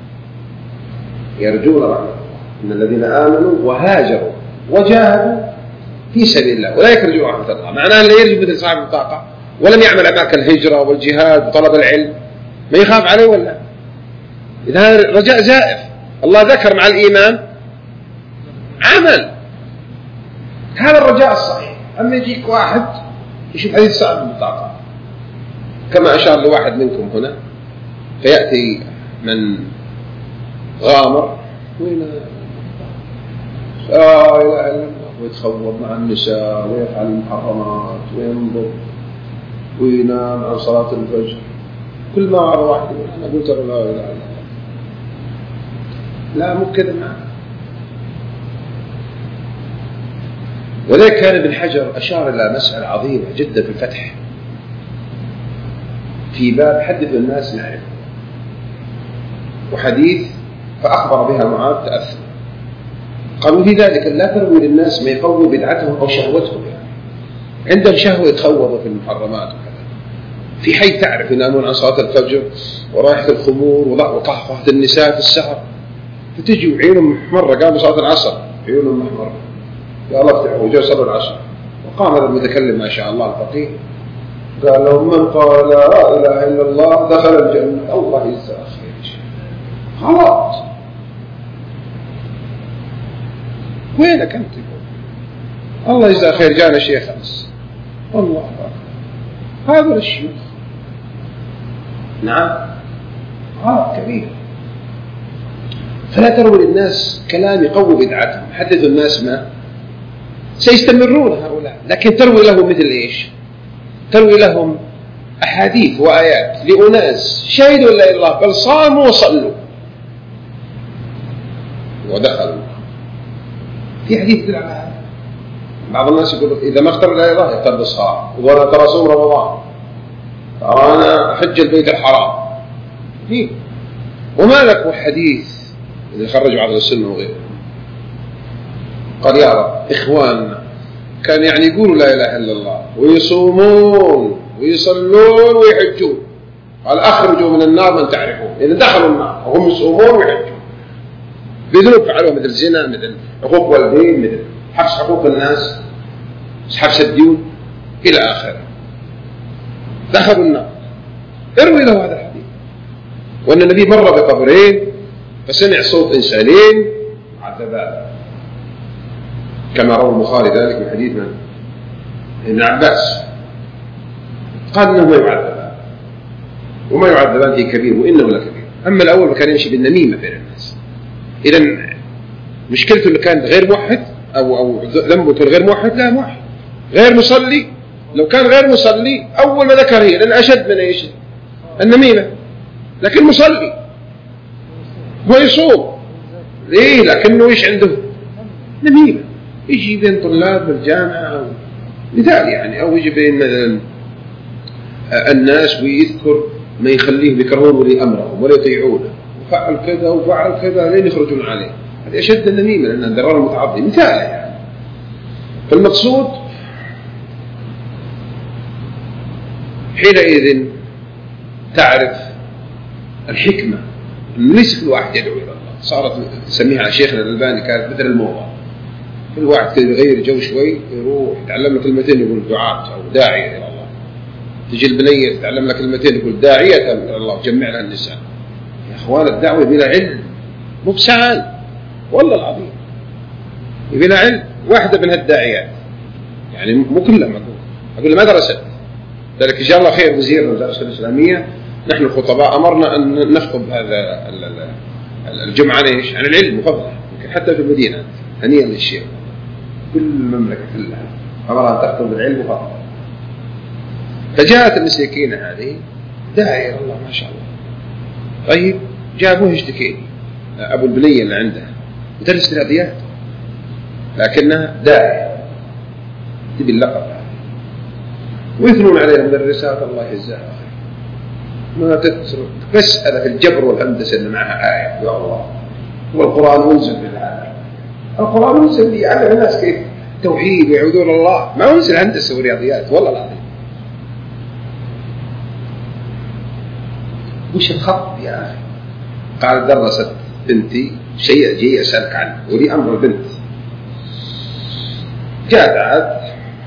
يرجون رحمة الله. إن الذين آمنوا وهاجروا وجاهدوا في سبيل الله أولئك يرجون رحمة الله. معناه اللي يرجو مثل صاحب الطاقة ولم يعمل أماكن الهجرة والجهاد وطلب العلم ما يخاف عليه ولا؟ إذا هذا رجاء زائف. الله ذكر مع الإيمان عمل، هذا الرجاء الصحيح. أما يجيك واحد يشوف حديث صعب بالطاقة كما أشار لواحد منكم هنا، فيأتي من غامر وين لا إله إلا الله ويتخوض مع النساء ويفعل المحرمات وينظر وينام عن صلاة الفجر، كل ما على واحد أنا قلت لا إله إلا الله، لا مو كذا معه. ولذلك كان ابن حجر أشار إلى مسألة عظيمة جدا في الفتح في باب حدث الناس نعرف، وحديث فأخبر بها معاذ تأثر. قالوا في ذلك لا تروي للناس ما يقوي بدعتهم أو شهوتهم، يعني عندهم شهوة يتخوضوا في المحرمات وكذا، في حي تعرف ينامون عن صلاة الفجر ورائحة الخمور وقهقهة النساء في السهر، فتجي عيونهم محمرة قاموا صلاة العصر عيونهم محمرة يا الله افتحوا وجاء صلوا العصر، وقام هذا المتكلم ما شاء الله الفقيه قال لهم من قال لا إله إلا الله دخل الجنة. الله يجزاه خير. خلاص وينك أنت؟ الله يجزاه خير جانا شيخ بس الله أكبر هذا الشيخ. نعم غلط كبير. فلا تروي للناس كلام يقوي بدعتهم، حدثوا الناس ما سيستمرون هؤلاء، لكن تروي لهم مثل إيش؟ تروي لهم أحاديث وآيات لأناس شهدوا لا إله إلا الله بل صاموا وصلوا ودخلوا. في حديث يدل على هذا. بعض الناس يقول إذا ما اختار لا إله إلا الله يقتل الصلاة وأنا ترى صوم رمضان أنا حج البيت الحرام فيه. وما لك حديث اللي خرجوا على السنة وغيره قال يا رب إخواننا كان يعني يقولوا لا إله إلا الله ويصومون ويصلون ويحجون، قال أخرجوا من النار من تعرفون. إذا دخلوا النار وهم يصومون ويحجون بذنوب فعلوا مثل الزنا مثل حقوق والدين مثل حبس حقوق الناس حبس الديون إلى آخره، دخلوا النار. اروي له هذا الحديث وأن النبي مر بقبرين فسمع صوت إنسانين عذبان كما روى البخاري ذلك من حديث من ابن عباس قال إنه يعذبان وما يعذبان فيه كبير وإنه لكبير. أما الأول فكان يمشي بالنميمة بين الناس. إذن مشكلته اللي كان غير موحد أو أو ذنبه غير موحد لا موحد غير مصلي. لو كان غير مصلي أول ما ذكر هي لأن أشد من إيش النميمة، لكن مصلي هو يصوم ليه لكنه إيش عنده نميمة، يجي بين طلاب الجامعة مثال يعني، أو يجي بين مثلا الناس ويذكر ما يخليهم يكرهون ولي أمرهم ولا يطيعونه، وفعل كذا وفعل كذا لين يخرجون عليه. هذا أشد النميمة لأنها ضرر متعظم. مثال يعني. فالمقصود حينئذ تعرف الحكمة أنه ليس كل واحد يدعو إلى الله. صارت تسميها شيخنا الألباني كانت مثل الموضة، كل واحد كذا يغير جو شوي يروح يتعلم له كلمتين يقول دعاة أو داعية إلى الله. تجي البنية تتعلم لها كلمتين يقول داعية إلى الله، جمع لها النساء. يا أخوان الدعوة بلا علم مو بسهل والله العظيم، بلا علم. واحدة من هالداعيات يعني مو كلهم، أقول أقول مدرسة ذلك إن شاء الله خير وزير المدارس الإسلامية، نحن الخطباء أمرنا أن نخطب هذا الجمعة ليش؟ عن العلم وفضله، يمكن حتى في المدينة هنيئا للشيخ كل المملكة كلها أمرها أن تخطب بالعلم وفضله. فجاءت المساكينة هذه داعية الله ما شاء الله. طيب جابوه يشتكي أبو البنية اللي عنده مدرس رياضيات لكنها داعية تبي اللقب هذا، ويثنون عليها مدرسات الله يجزاها خير ما تترك مسألة في الجبر والهندسة اللي معها آية يا الله، والقرآن منزل بالهذا. القرآن منزل ليعلم الناس كيف توحيد ويعودون الله، ما منزل هندسة ورياضيات والله العظيم. وش الخط يا أخي؟ قال درست بنتي شيء جي أسألك عنه ولي أمر البنت. جاءت عاد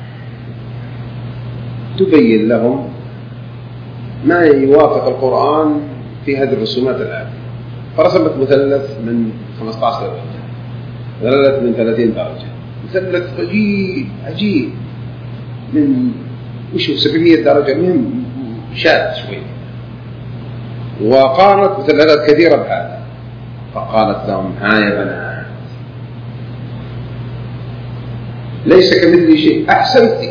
تبين لهم ما يوافق القرآن في هذه الرسومات الآن. فرسمت مثلث من خمسة عشر درجة، مثلث من ثلاثين درجة، مثلث عجيب عجيب من وشو سبعمية درجة، مهم شاد شوي. وقارنت مثلثات كثيرة بهذا، فقالت لهم ها يا بنات ليس كمثل شيء، أحسنتي.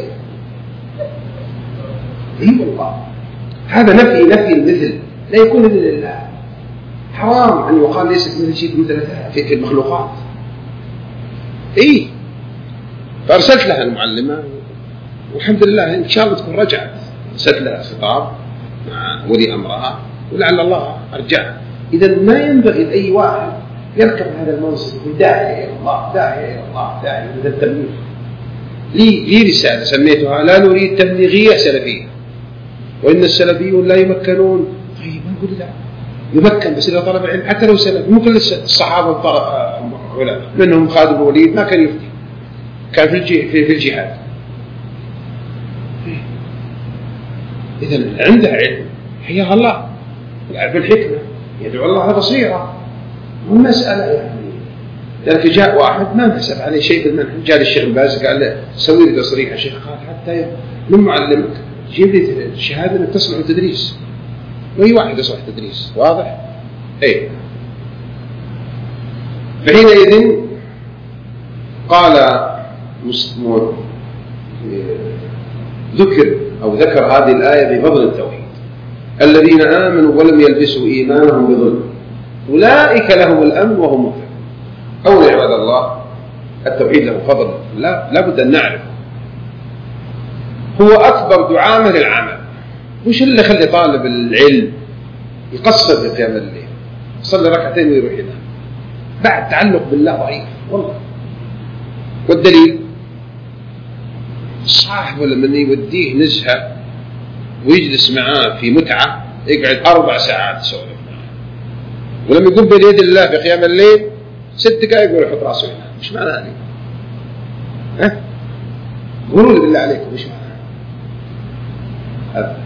اي والله هذا نفي نفي المثل، لا يكون إلا لله. حرام أن يقال ليس كمثل شيء مثل في المخلوقات. اي فأرسلت لها المعلمة والحمد لله إن شاء الله تكون رجعت. أرسلت لها خطاب مع ولي أمرها ولعل الله أرجع. إذا ما ينبغي لأي واحد يركب هذا المنصب داعية إلى الله داعية إلى الله داعية إلى التبليغ. لي لي رسالة سميتها لا نريد تبليغية سلفية، وإن السلفيون لا يمكنون. طيب ما نقول لا يمكن بس إذا طلب العلم حتى لو سلف. مو كل الصحابة علماء، منهم خالد بن الوليد ما كان يفتي، كان في في في الجهاد. إذا عنده علم حياها الله بالحكمة يدعو الله بصيرة والمسألة يعني. لذلك جاء واحد ما نحسب عليه شيء بالمنهج، جاء للشيخ الباز قال له سوي لي تصريح يا شيخ، قال حتى من معلمك جيب لي الشهادة انك تصلح تدريس، واي واحد يصلح تدريس واضح. اي فحينئذ قال مسلمون ذكر أو ذكر هذه الآية بفضل التوحيد، الذين آمنوا ولم يلبسوا إيمانهم بظلم أولئك لهم الأمن وهم مهتدون. أولا يا عباد الله التوحيد له فضل لا لابد أن نعرف، هو أكبر دعامة للعمل. مش اللي خلي طالب العلم يقصد في قيام الليل يصلي ركعتين ويروح ينام بعد تعلق بالله ضعيف والله. والدليل صاحبه لما يوديه نزهة ويجلس معاه في متعة يقعد أربع ساعات يسولف معاه، ولما يقوم بيد الله في قيام الليل ست دقائق ويحط راسه ينام. مش معنى هذه؟ ها؟ قولوا لي بالله عليكم مش معنى هذا؟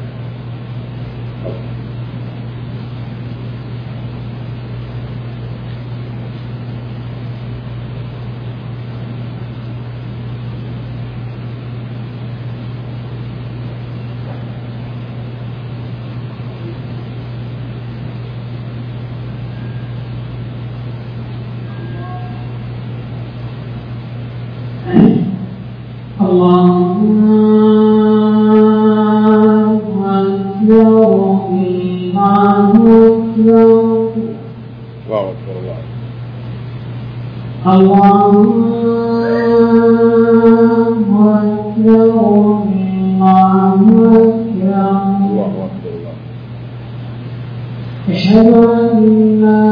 الله أشهد أن لا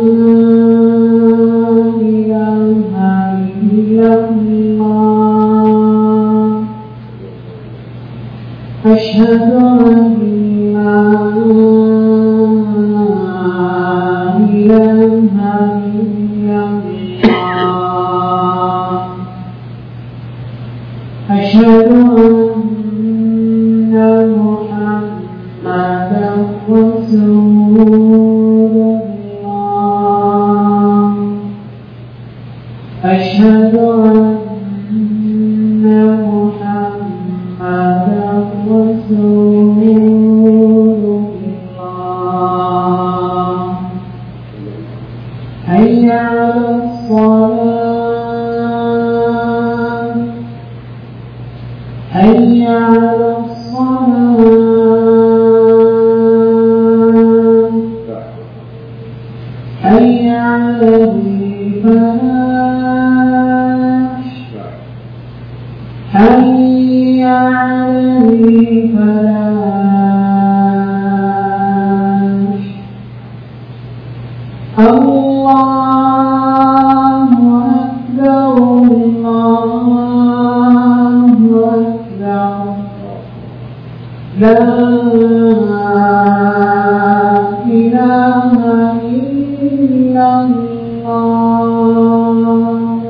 إله إلا الله أشهد أن لا إله إلا الله أشهد أن محمدا رسول الله أشهد أن محمدا رسول الله حي على الصلاة حي على الصلاة حي على الفلاح حي على الفلاح الله أكبر الله أكبر لا إله إلا الله.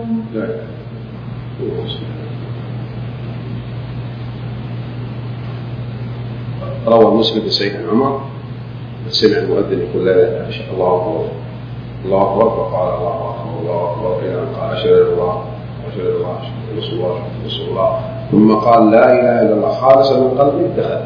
روى مسلم في صحيح عمر سمع المؤذن يقول لا اله الا الله اكبر الله اكبر فقال الله اكبر الله اكبر الى ان قال اشهد ان الله اشهد ان الله رسول الله رسول الله ثم قال لا اله الا الله خالصا من قلبي دخلت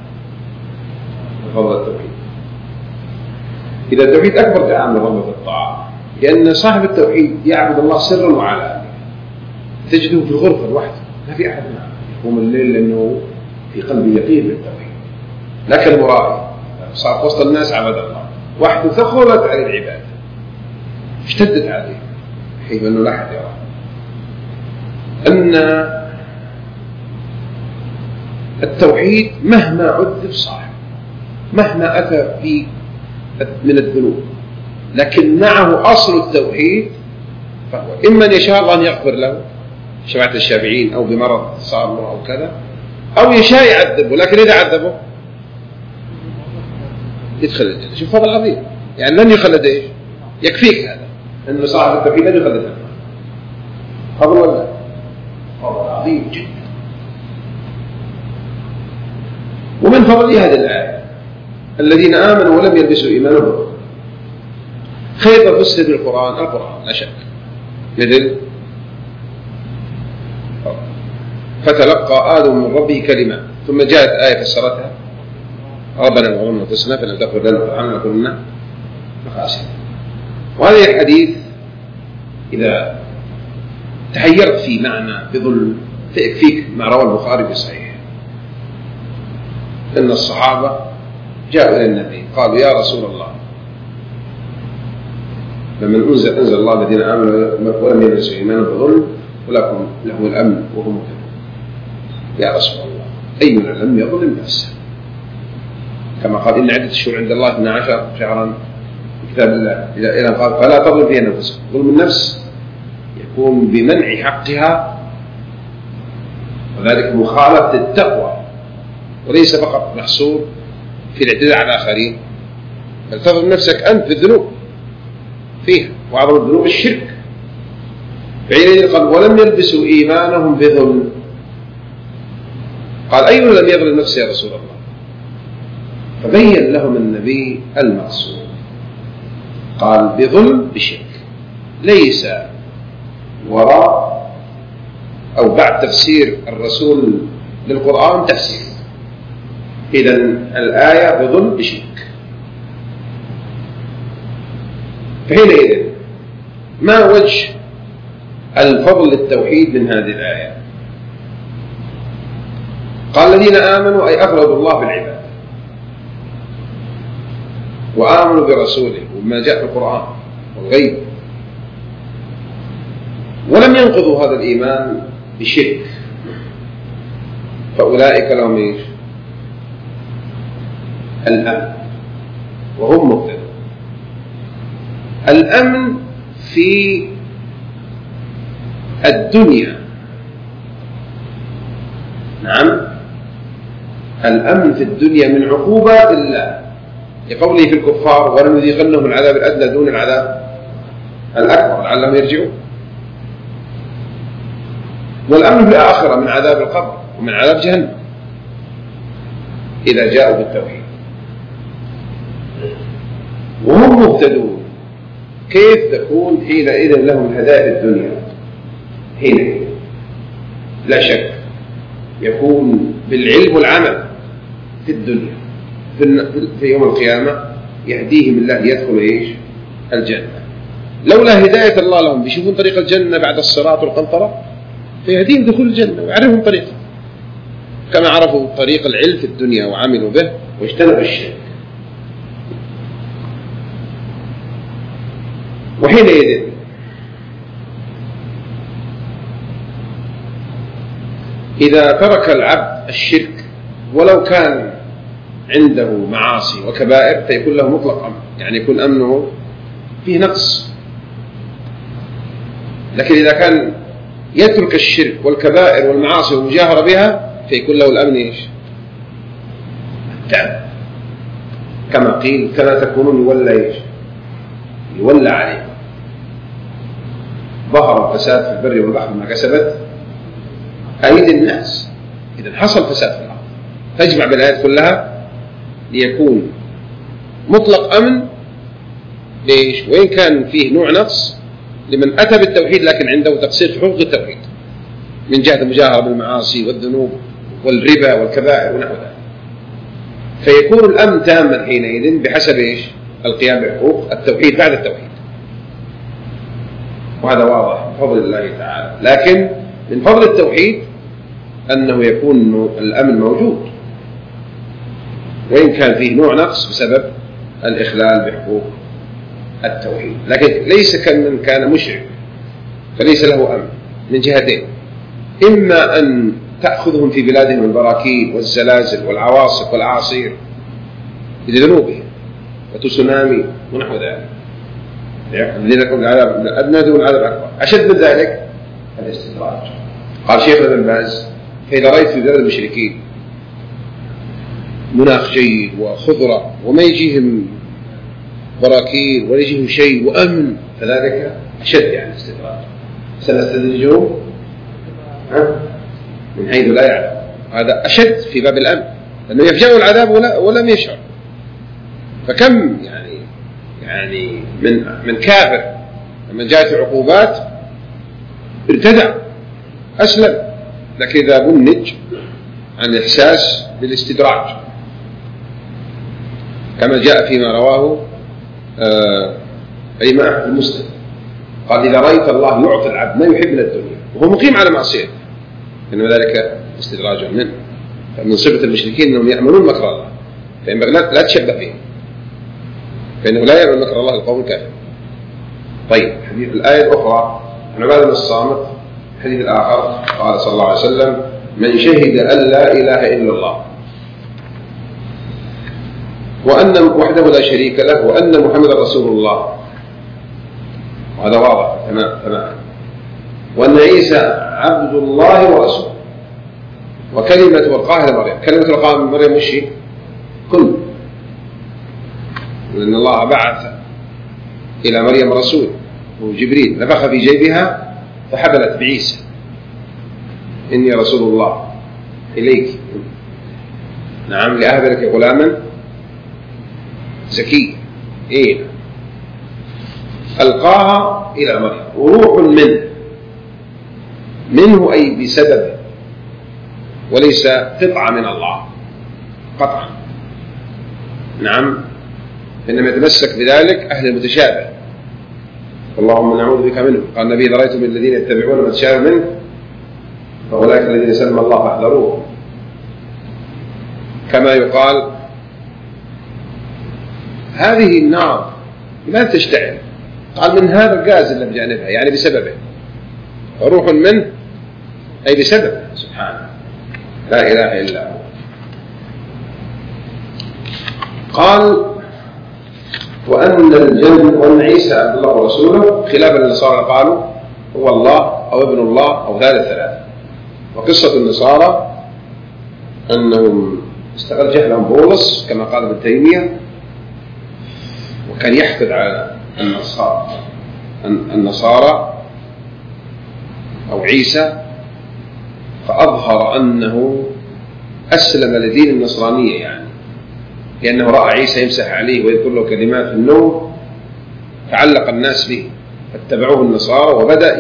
فضل التوحيد. اذا التوحيد اكبر دعاء من رغبه الطاعه لان صاحب التوحيد يعبد الله سرا وعلانيه تجده في الغرفه لوحده ما في احد معه يقوم الليل لانه في قلبه يقين بالتوحيد. لكن المرائي صار في وسط الناس عبد الله وحده ثقلت على العباده اشتدت عليه حيث انه لا احد يراه. ان التوحيد مهما عذب صاحب مهما اتى في من الذنوب لكن معه اصل التوحيد فهو اما ان يشاء الله ان يغفر له شفاعة الشافعين او بمرض صار له او كذا او يشاء يعذبه لكن اذا عذبه يدخل الجنة. شوف فضل عظيم يعني لن يخلد ايش يكفيك هذا انه صاحب التوحيد لن يخلد الجنة. فضل ولا فضل عظيم جدا. ومن فضل هذه الآية الذين آمنوا ولم يلبسوا إيمانهم كيف فسر بالقرآن القرآن لا شك مثل فتلقى آدم من ربه كلمات ثم جاءت آية فسرتها ربنا ظلمنا أنفسنا فلم تغفر لنا وترحمنا لنكونن خاسرين. وهذا الحديث إذا تحيرت في معنى بظل فيكفيك ما روى البخاري في صحيح أن الصحابة جاءوا إلى النبي قالوا يا رسول الله لما أنزل, أنزل الله الذين آمنوا ولم يلبسوا إيمانهم بظلم ولكم له الأمن وهم مهتدون. يا رسول الله أينا لم يظلم نفسه كما قال إن عدة الشهور عند الله اثنا عشر شهرا في كتاب الله إلى أن قال فلا تظلم فيها نفسك. ظلم النفس يكون بمنع حقها وذلك مخالفة التقوى وليس فقط محصور في الاعتداء على الآخرين بل تظلم نفسك أنت في الذنوب فيها وأعظم الذنوب الشرك. فحينئذ قال ولم يلبسوا إيمانهم بظلم. قال أينا لم يظلم نفسه يا رسول الله فبين لهم النبي المقصود قال بظلم بشرك ليس وراء أو بعد تفسير الرسول للقرآن تفسير. إذن الآية بظلم بشرك. فحينئذ ما وجه الفضل للتوحيد من هذه الآية؟ قال الذين آمنوا أي أفردوا الله بالعبادة وآمنوا برسوله وما جاء في القرآن والغيب ولم ينقضوا هذا الإيمان بشرك فأولئك لهم إيش؟ الأمن وهم مهتدون. الأمن في الدنيا، نعم، الأمن في الدنيا من عقوبات الله لقوله في الكفار ولنذيقنهم العذاب الأدنى دون العذاب الأكبر لعلهم يرجعون. والأمن في الآخرة من عذاب القبر ومن عذاب جهنم إذا جاءوا بالتوحيد وهم مهتدون. كيف تكون حينئذ لهم الهداية في الدنيا؟ حينئذ لا شك يكون بالعلم والعمل في الدنيا، في يوم القيامة يهديهم الله يدخل إيش؟ الجنة. لولا هداية الله لهم بيشوفون طريق الجنة بعد الصراط والقنطرة فيهديهم دخول الجنة ويعرفهم طريقه، كما عرفوا طريق العلم في الدنيا وعملوا به واجتنبوا الشرك. وحينئذ إذا ترك العبد الشرك ولو كان عنده معاصي وكبائر فيكون له مطلق أمن، يعني يكون أمنه فيه نقص. لكن إذا كان يترك الشرك والكبائر والمعاصي والمجاهرة بها فيكون له الأمن إيش؟ التام، كما قيل كما تكونون يولى إيش؟ يولى عليه. ظهر الفساد في البر والبحر ما كسبت أيدي الناس. إذا حصل فساد في الأرض تجمع بالآيات كلها ليكون مطلق أمن ليش؟ وإن كان فيه نوع نقص لمن أتى بالتوحيد لكن عنده تقصير في حقوق التوحيد من جهة المجاهرة بالمعاصي والذنوب والربا والكبائر ونحو ذلك، فيكون الأمن تاما حينئذ بحسب إيش؟ القيام بحقوق التوحيد بعد التوحيد. وهذا واضح بفضل الله تعالى. لكن من فضل التوحيد أنه يكون الأمن موجود وإن كان فيه نوع نقص بسبب الإخلال بحقوق التوحيد. لكن ليس كمن كان مشرك فليس له أمن من جهتين: إما أن تأخذهم في بلادهم البراكين والزلازل والعواصف والأعاصير لذنوبهم وتسونامي ونحو ذلك، لذلك العذاب الأدنى دون العذاب الأكبر. أشد من ذلك الاستدراج. قال شيخ ابن باز: فإذا رأيت في بلاد المشركين مناخ جيد وخضرة وما يجيهم براكين ولا يجيهم شيء وأمن فذلك أشد يعني استدراج. سنستدرجهم من حيث لا يعلم. هذا أشد في باب الأمن لأنه يفجأه العذاب ولا ولم يشعر. فكم يعني يعني من من كافر لما جاءت عقوبات ارتدع أسلم، لكن إذا بنج عن إحساس بالاستدراج كما جاء فيما رواه أيما المسلم قال: إذا رأيت الله يعطي العبد ما يحب من الدنيا وهو مقيم على معصيته إنه ذلك استدراج منه. فمن صفة المشركين أنهم يأمنون مكر الله، فينبغي لا تشبه فيهم، فإنه لا يأمن مكر الله القوم الكافر. طيب، حديث الآية الأخرى عن عبادة بن الصامت، الحديث الآخر قال صلى الله عليه وسلم: من شهد أن لا إله إلا الله وأن وحده لا شريك له وأن محمد رسول الله، وهذا واضح تمام تمام، وأن عيسى عبد الله ورسوله وكلمة ألقاها لمريم. كلمة ألقاها لمريم مش كل، لأن الله بعث إلى مريم رسول وجبريل نفخ في جيبها فحبلت بعيسى: إني رسول الله إليك نعم لأهب لك غلاما زكي. إيه، ألقاها إلى مريم وروح منه، منه أي بسبب وليس قطعة من الله قطعا. نعم، إنما يتمسك بذلك أهل المتشابه، اللهم نعوذ بك منه. قال النبي: إذا رأيتم الذين يتبعون ما تشابه منه فأولئك الذين سلم الله فاحذروه. كما يقال: هذه النار لماذا تشتعل؟ قال: من هذا الغاز اللي بجانبها، يعني بسببه. روح منه أي بسبب سبحانه. لا إله إلا هو. قال وأن الجنة وأن عيسى عبد الله ورسوله، خلاف النصارى قالوا هو الله أو ابن الله أو ثالث ثلاثة. وقصة النصارى أنهم استغل جهلهم بولس كما قال ابن تيمية، وكان يحقد على النصارى النصارى أو عيسى، فأظهر أنه أسلم لدين النصرانية، يعني لأنه رأى عيسى يمسح عليه ويذكر له كلمات في النوم، تعلق الناس به فاتبعوه النصارى، وبدأ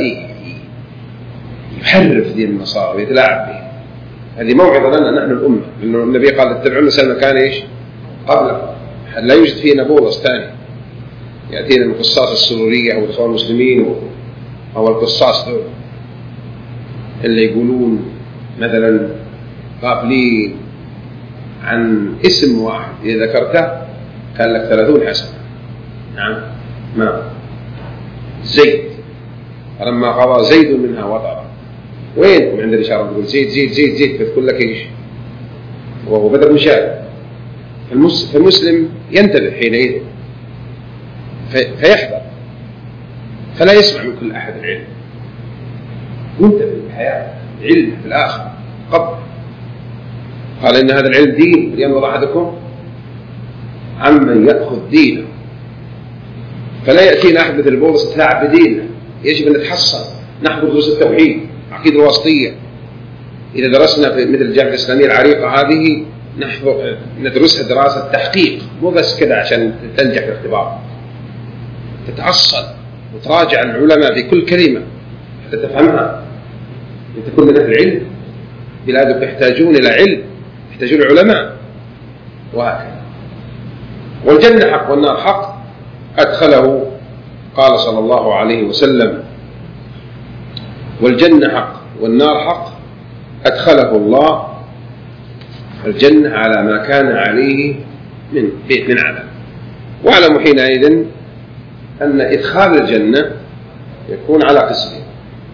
يحرف دين النصارى ويتلاعب به. هذه موعظة لنا نحن الأمة، لأنه النبي قال اتبعونا سلم كان إيش قبله، لا يوجد فينا بولس ثاني يأتينا من قصاص السرورية أو الإخوان المسلمين أو القصاص دول اللي يقولون مثلا غافلين عن اسم واحد إذا ذكرته كان لك ثلاثون حسنة. نعم ما زيد فلما قضى زيد منها وطرا، وينكم عند الإشارة تقول زيد زيد زيد زيد فتقول لك إيش وهو بدل مشاهد. فالمسلم ينتبه حينئذ فيحذر، فلا يسمع من كل أحد العلم، ينتبه للحياة علم في الآخر قبل. قال إن هذا العلم دين لينظر أحدكم عمن يأخذ دينه، فلا يأتينا أحد مثل بولس يتلاعب بدينه. يجب أن نتحصن، نحضر دروس التوحيد، عقيدة الواسطية. إذا درسنا في مثل الجامعة الإسلامية العريقة هذه ندرسها دراسة تحقيق، مو بس كذا عشان تنجح في الاختبار، تتأصل وتراجع العلماء في كل كلمة حتى تفهمها لتكون من أهل العلم. بلادك يحتاجون إلى علم، يحتاجون العلماء، وهكذا. والجنة حق والنار حق أدخله قال صلى الله عليه وسلم والجنة حق والنار حق أدخله الله الجنة على ما كان عليه من من عمل. واعلموا حينئذ أن إدخال الجنة يكون على قسمين.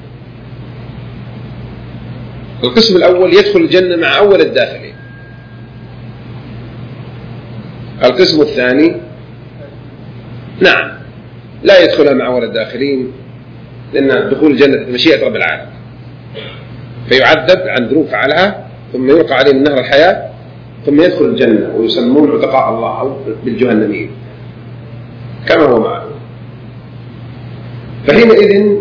القسم الأول يدخل الجنة مع أول الداخلين. القسم الثاني نعم لا يدخلها مع أول الداخلين، لأن دخول الجنة مشيئة رب العالمين، فيعذب عن ذنوب فعلها ثم يلقى عليه من نهر الحياة ثم يدخل الجنة، ويسمون عتقاء الله أو بالجهنميين كما هو معلوم. فحينئذ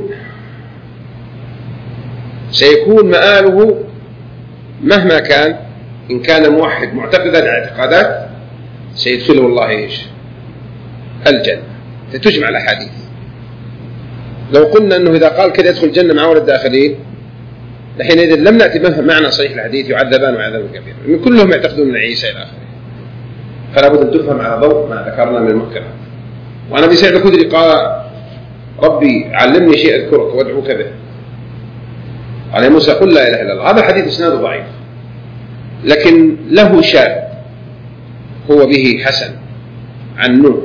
سيكون مآله مهما كان، إن كان موحد معتقدا اعتقادات سيدخله الله إيش الجنة. فتجمع الأحاديث. لو قلنا أنه إذا قال كده يدخل الجنة مع أول الداخلين لحينئذ لم نأتي بمعنى صحيح الحديث يعذبان وعذاب كبير، من كلهم يعتقدون من عيسى إلى آخره. فلا بد أن تفهم على ضوء ما ذكرنا من المحكمات. وأنا أبي سعيد الخدري قال ربي علمني شيء أذكرك وادعوك به. قال يا موسى قل لا إله إلا الله. هذا الحديث إسناده ضعيف لكن له شاهد هو به حسن عن نوح.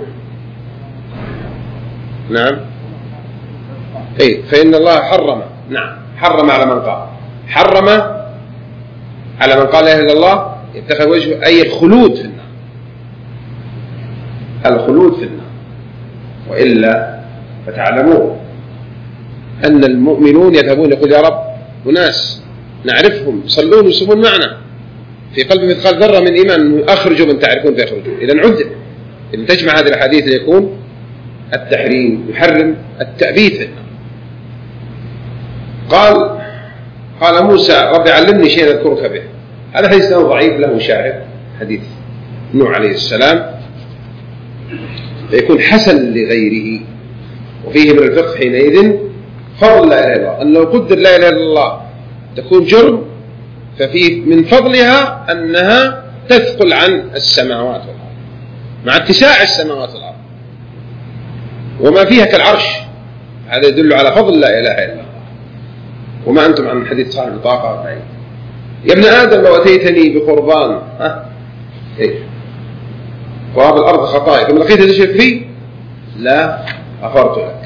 نعم أي فإن الله حرم نعم حرم على من قال حرم على من قال لا إله إلا الله يتخذ وجهه أي الخلود في النار، الخلود في النار. وإلا فتعلمون أن المؤمنون يذهبون يقول يا رب وناس نعرفهم يصلون ويصومون معنا في قلب مثقال ذرة من إيمان أخرجوا من تعرفون فيخرجون. إذن عذب. إذن تجمع هذه الحديث ليكون التحريم يحرم التأبيد في النار. قال قال موسى رب علمني شيئا أذكرك به. هذا حديث ضعيف له شاهد حديث نوح عليه السلام، فيكون حسن لغيره. وفيه من الفقه حينئذ فضل لا إله إلا الله، أن لو قدر لا إله إلا الله تكون جرم، ففيه من فضلها أنها تثقل عن السماوات والأرض مع اتساع السماوات والأرض وما فيها كالعرش. هذا يدل على فضل لا إله إلا الله. وما أنتم عن حديث صاحب البطاقة بعيد. يا ابن آدم لو أتيتني بقربان ها إيه قراب الأرض خطايا ثم لقيت تشرك فيه لا غفرت لك.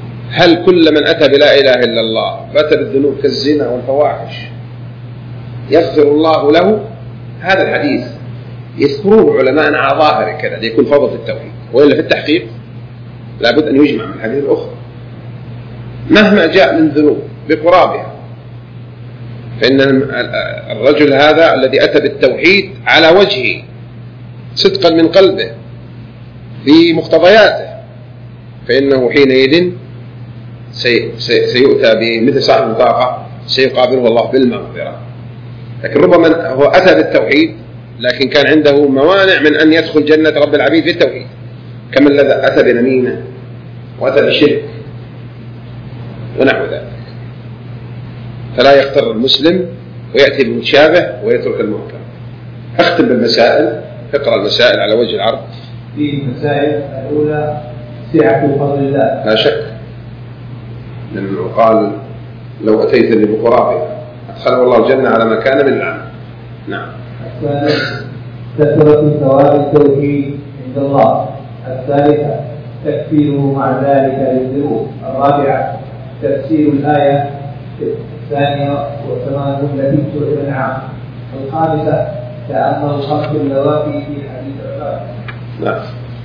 هل كل من أتى بلا إله إلا الله فأتى بالذنوب كالزنا والفواحش يغفر الله له، هذا الحديث يذكروه علماء على ظاهره كذا ليكون فضل في التوحيد، وإلا في التحقيق لابد أن يجمع من الحديث الأخرى مهما جاء من ذنوب بقرابها. فإن الرجل هذا الذي أتى بالتوحيد على وجهه صدقا من قلبه في مقتضياته، فإنه حينئذ سي سيؤتى بمثل صاحب البطاقة سيقابله الله بالمغفرة. لكن ربما هو أتى بالتوحيد لكن كان عنده موانع من أن يدخل جنة رب العبيد في التوحيد، كما الذي أتى بنميمة وأتى بالشرك ونحو ذلك. فلا يغتر المسلم ويأتي بالمتشابه ويترك المحكم. أختم بالمسائل، اقرأ المسائل على وجه العرض. في المسائل الأولى سعة فضل الله لا شك، لأنه قال لو أتيتني بقرابها أدخله الله الجنة على ما كان من العمل. نعم. الثالث كثرة ثواب التوحيد عند الله. الثالثة تكفيره مع ذلك للذنوب. الرابعة تفسير الآية الثانية والثمانون التي في سورة الأنعام. الخامسة تأمل خلق اللواتي في حديث عباد. نعم.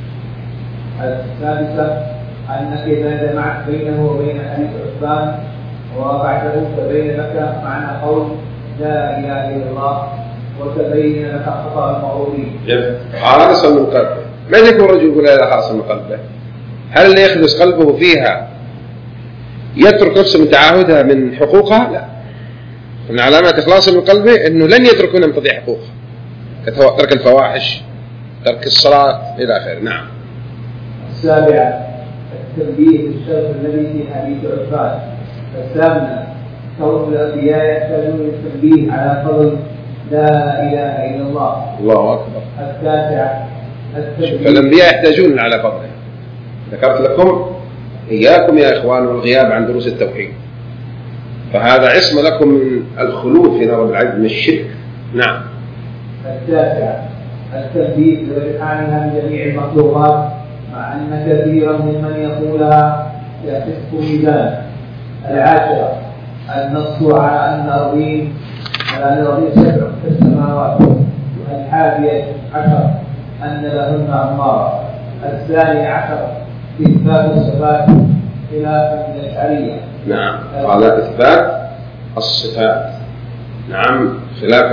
السادسة أنك إذا جمعت بينه وبين حديث عثمان ووقعته فبين لك معنى قول لا إله إلا الله وتبين لك خطأ المغرورين. خالص من قلبه. ما يكون رجل يقول لا إله خالص من قلبه؟ هل اللي يخلص قلبه فيها يترك نفسه من تعاهدها من حقوقها؟ لا. من علامات إخلاص من قلبه إنه لن يتركون من تضيع حقوقها، كترك الفواحش، ترك الصلاة إلى آخره. نعم. السابعة التنبيه بالشرط الذي في حديث عثمان. الثامنة كون الأنبياء يحتاجون للتنبيه على فضل لا إله إلا الله. الله أكبر. التاسعة فالأنبياء يحتاجون على فضله. ذكرت لكم إياكم يا إخوان والغياب عن دروس التوحيد، فهذا عصمة لكم من الخلود في نار العبد من الشرك. نعم. التاسعة التنبيه برجحانها من جميع المخلوقات مع أن كثيرا ممن يقولها يخف ميزان. العاشرة النص على أن الأرضين على أن الأرضين سبع كالسماوات. الحادية عشر أن لهن أمارة. الثانية عشر إثبات الصفات خلافا للأشعرية. نعم. هذا إثبات الصفات. نعم، خلافا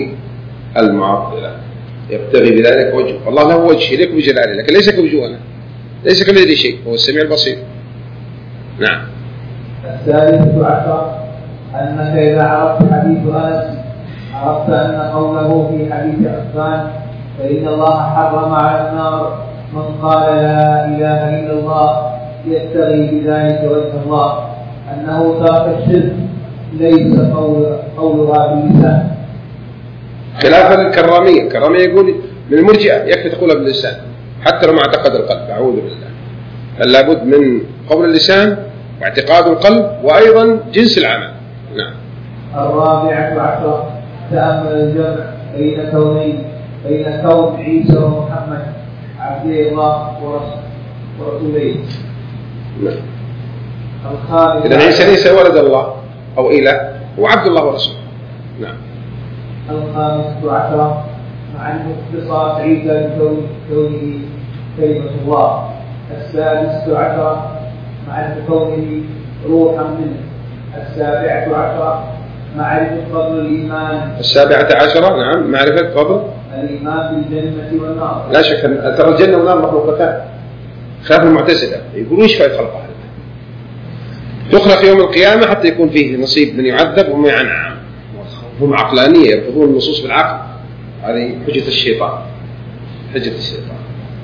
للمعطلة يبتغي بذلك وجهه. الله له وجه يليق بجلاله لكن ليس كوجهنا، ليس كمثله شيء، هو السميع البصير. نعم. الثالثة عشر أنك إذا عرفت حديث أنس عرفت أن قوله في حديث عثمان فإن الله حرم على النار من قال لا إله إلا الله يبتغي بذلك وجه الله أنه ترك الشرك ليس قول قولها باللسان، خلافا للكرامية. الكرامية يقول من المرجئة يكفي تقولها باللسان حتى لو ما اعتقد القلب، أعوذ بالله. بل لابد من قول اللسان واعتقاد القلب وأيضا جنس العمل. نعم. الرابعة عشر تأمل الجمع بين كونين بين كون عيسى ومحمد عبد الله ورسوله. نعم. الخامسة إذن عيسى ليس ولد الله أو إله، هو عبد الله ورسوله. نعم. الخامسة عشرة مع اختصاص عيسى بكونه كلمة الله. السادسة عشرة مع كونه روحا منه. السابعة عشرة معرفة فضل الإيمان. السابعة عشرة نعم معرفة فضل الإيمان بالجنة والنار. لا شك أن ترى الجنة والنار مخلوقتان. خلاف المعتزلة يقولون ايش فائدة خلقها؟ تخلق يوم القيامة حتى يكون فيه نصيب من يعذب ومن ينعم. هم عقلانية يرفضون النصوص بالعقل، هذه حجة الشيطان. حجة الشيطان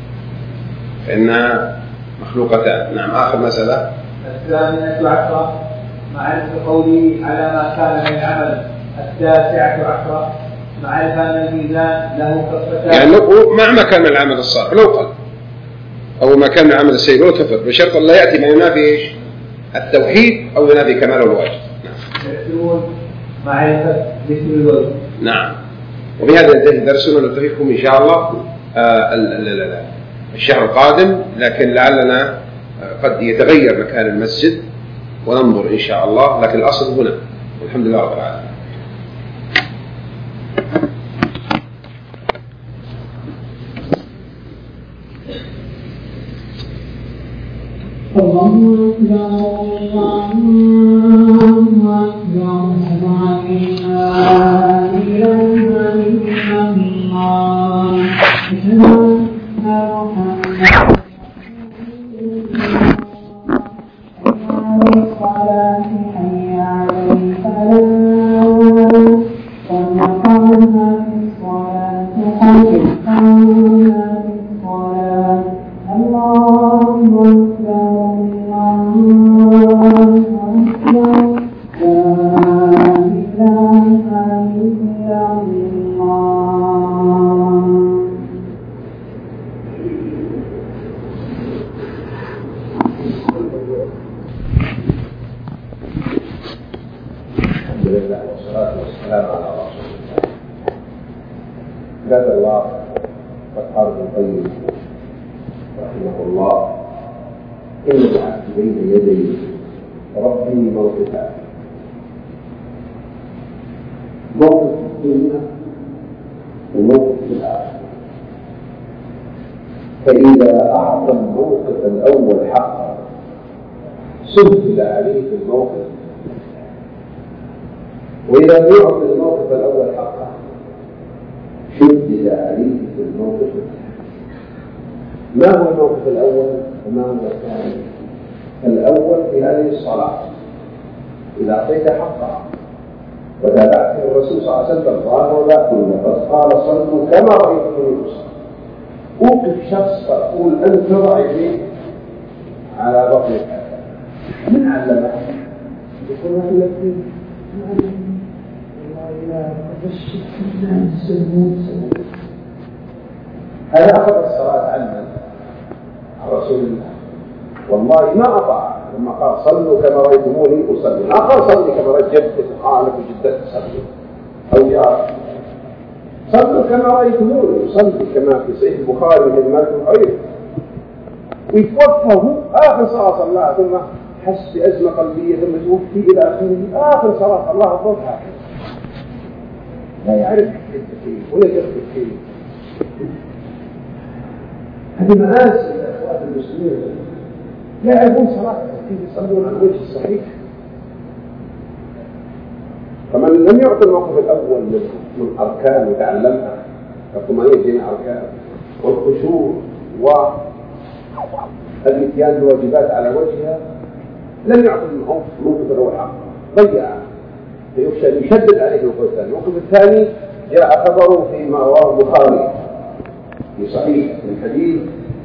فإنها مخلوقتان. نعم. آخر مسألة الثامنة عشرة معرفة قوله على ما كان من العمل. التاسعة عشرة معرفة أن الميزان له كفتان، يعني مع ما كان من العمل الصالح لو قل أو ما كان من العمل السيء لو كفر بشرط لا يأتي ما ينافي إيش؟ التوحيد أو ينافي كمال الواجب. نعم. معرفة ذكر الوجه. نعم. وبهذا ينتهي درسنا، نلتقيكم إن شاء الله آه الشهر القادم، لكن لعلنا قد يتغير مكان المسجد وننظر إن شاء الله، لكن الأصل هنا والحمد لله رب العالمين. الله أكبر الله أكبر لا إله إلا الله أشهد أن محمدا الصلاة حي على الفلاح قد قامت الصلاة قد قامت الصلاة الله أكبر الله أكبر لا إله إلا الله. الحمد لله والصلاة والسلام على رسول الله. عباد الله، قد قال ابن القيم رحمه الله: إن العبد بين يدي ربي موقفان، موقف الدنيا وموقف الآخرة، فإذا أعطى الموقف الأول حقا سهل عليه في الموقف، وإذا لم يعطي الموقف الأول حقا شدد عليه في الموقف الثاني. ما هو الموقف الأول وما هو الثاني؟ الأول في هذه الصلاة إذا أعطيت حقها وتابعت الرسول صلى الله عليه وسلم قال ولا كل قد قال صلوا كما رأيتموني أصلي. أوقف شخص فأقول أنت تضع يديك على بطنك، من علمك؟ يقول ما لك هذا أخذ الصلاة عن من؟ عن رسول الله. والله ما أطاع لما قال صلوا كما رأيتموني أصلي، ما قال صلي كما رأيت جدك وخالك وجدتك تصلي أو جارك. صلوا كما رأيتموني أصلي، كما في صحيح البخاري من مالك وغيره. ويتوفى هو آخر صلاة صلاها ثم حس بأزمة قلبية ثم توفي إلى آخره آخر صلاة الله أفضلها. لا يعرف كيف ولا يعرف كيف. هذه مآسي يا أخوات المسلمين، لا يعرفون صلاة كيف يصلون على الوجه الصحيح. فمن لم يعطي الموقف الأول من أركان وتعلمها، فالطمأنينة جميع أركان والخشوع والاتيان بالواجبات على وجهها، لم يعطي الموقف الأول حقا، ضيع، فيخشى أن يشدد عليه الموقف الثاني. الموقف الثاني جاء خبره فيما رواه البخاري في صحيح من حديث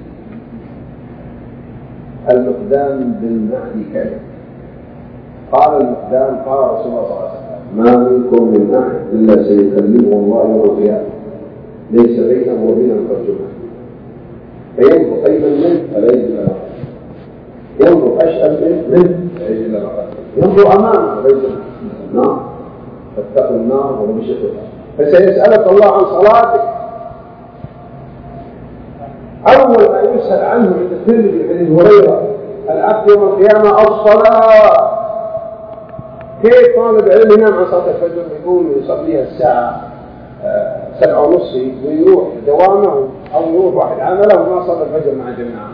المقدام بن معدي كذب. قال المقدام قال رسول الله صلى الله عليه وسلم: ما منكم من أحد إلا سيكلمه الله يوم القيامة ليس بينه وبينه ترجمان، فينظر أيمن منه فلا يجد له مخرج، ينظر أشأم منه فلا يجد له مخرج، ينظر أمامه فلا يجد له نار، فاتقوا النار ولو بشق تمرة. فسيسألك الله عن صلاتك. أول ما يسأل عنه عند الترمذي بن هريرة: العبد يوم القيامة الصلاة. كيف طالب علم ينام عن صلاة الفجر يقول يصليها الساعة سبعة ونص ويروح دوامه أو يروح واحد عمله وما صلى الفجر مع جماعة؟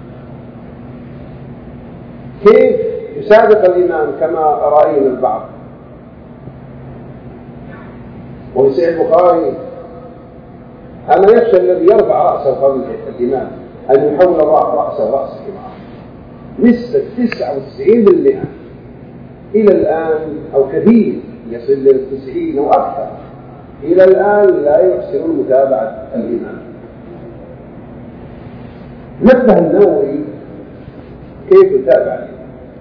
كيف يسابق الإمام كما رأينا البعض؟ وفي صحيح البخاري: أما يخشى الذي يرفع رأسه قبل الإمام أن يحول الله رأسه رأسه معه. نسبة تسعة وتسعين بالمئة إلى الآن أو كثير يصل إلى التسعين أو أكثر إلى الآن لا يحسنون متابعة الإمام. نبه النووي كيف يتابع الإمام،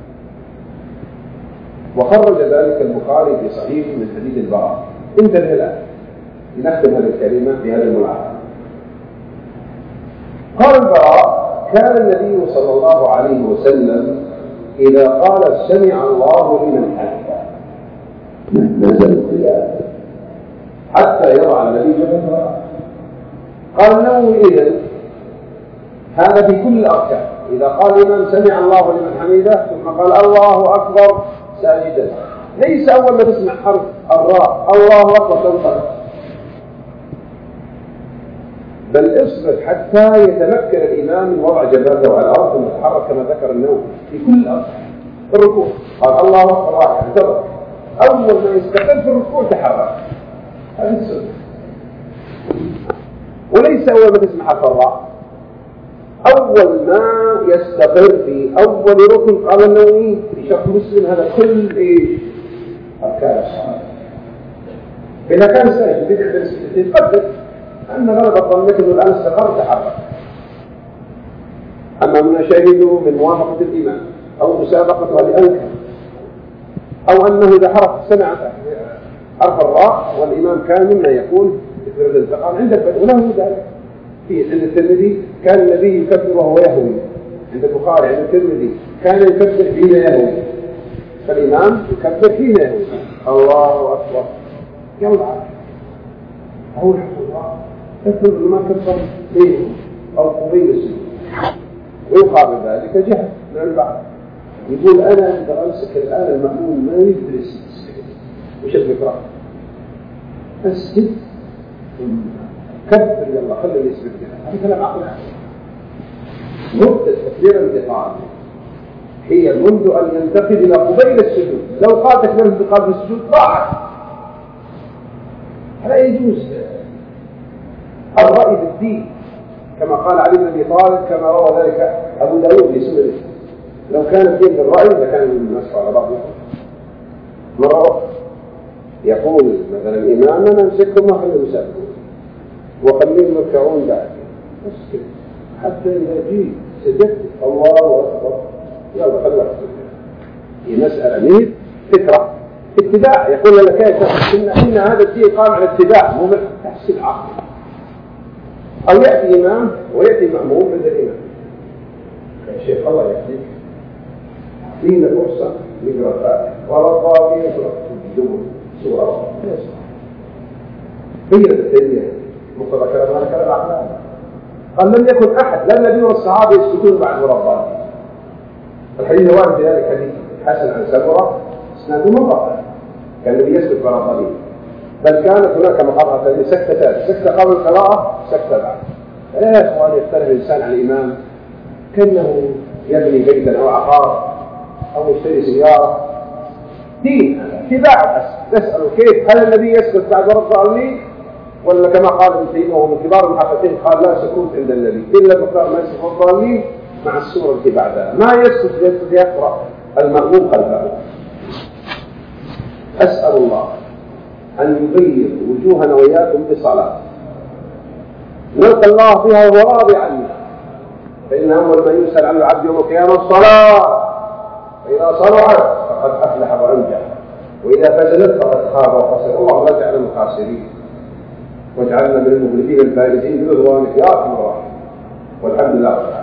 وخرج ذلك البخاري في صحيح من حديث البراء. انتبه الآن لنختم هذه الكلمة في هذه الملاحظة. قال البراء: كان النبي صلى الله عليه وسلم إذا قال سمع الله لمن حمده نزل القيام حتى يضع النبي جبهته. قال النووي: إذن هذا في كل الأركان. إذا قال الإمام سمع الله لمن حمده ثم قال الله أكبر ساجدا، ليس أول ما تسمع حرف الراء الله أكبر تنطلق، بل اصبر حتى يتمكن الإمام من وضع جبهته على الأرض ثم يتحرك كما ذكر النووي في كل الأرض في الركوع. قال الله أكبر راكع انتظر، أول ما يستقر في الركوع تحرك. هذه السنة، وليس أول ما تسمع الراء، أول ما يستقر في أول ركن. قال النووي في شرح مسلم هذا كل إيه أركان الصلاة. إذا كان سائل يتقدم أن غلب ظنك أنه الآن استقر تحرك. أما من شهدوا من موافقة الإمام أو مسابقة لأنكر، أو أنه إذا حرف سمع حرف الراء والإمام كان مما يقول مثل الانتقام عند البدء وله ذلك. في عند الترمذي كان النبي يكبر وهو يهوي، عند البخاري عند الترمذي كان يكبر حين يهوي، فالإمام يكبر حين يهوي الله أكبر يلا أقول الله كبر ما كبر بينه أو قبيل السجود، ويقابل ذلك جهل من البعض يقول أنا عند أمسك الآن المأمون ما يدرس وش الفكرة؟ أسجد كبر يلا خلي يسجد كذا. هذا كلام عقل. مدة تكبير الانتقال هي منذ أن ينتقل إلى قبيل السجود. لو قال تكبير الانتقال في السجود ضاعت. لا يجوز الرأي بالدين كما قال علي بن أبي طالب كما روى ذلك أبو داود في سننه. لو كان الدين بالرأي لكان المسح على بعض. مرة يقول مثلا الإمام أنا أمسككم ما خلي مسافرون وخليهم يركعون بعد أسكت حتى إذا جيت سجدت الله أكبر يلا خلوا أسجد. هي مسألة ميت فكرة اتباع. يقول لك إن, إن هذا الدين قام على اتباع مو من تحسين عقل. أو يأتي إمام ويأتي مأموم عند الإمام يا شيخ الله يهديك فينا فرصة نقرأ الفاتحة ولا طاقية يقرأ الدور سورة هي التالية مقتضى كلام هذا كلام عقلاني. قال لم يكن أحد لا النبي والصحابة يسكتون بعد مرضان. الحديث وارد في ذلك حديث حسن عن سمرة اسناده منقطع كان النبي يسكت مرضانين، بل كانت هناك مقاطعة سكتتان، سكتة قبل القراءة سكتة بعد. فلا يا إخوان يختلف الإنسان عن الإمام كأنه يبني بيتا أو عقار أو يشتري سيارة. دين اتباع بس. تسألوا كيف هل النبي يسكت بعد ورد الضالين ولا كما قال ابن تيمية وهو من كبار المحققين قال لا سكوت عند النبي إلا مقدار ما يسكت الضالين مع السورة التي بعدها ما يسكت يقرأ المأموم خلفه. أسأل الله أن يبيض وجوهنا وإياكم بصلاة نلقى الله فيها وهو راضي عنا، فإن أول ما يسأل عن العبد يوم القيامة الصلاة، فإذا صلحت فقد أفلح وأنجح، وإذا فسدت فقد خاب وخسر. اللهم لا تجعلنا من الخاسرين واجعلنا من المفلحين الفائزين برضوانك يا أرحم الراحمين. والحمد لله.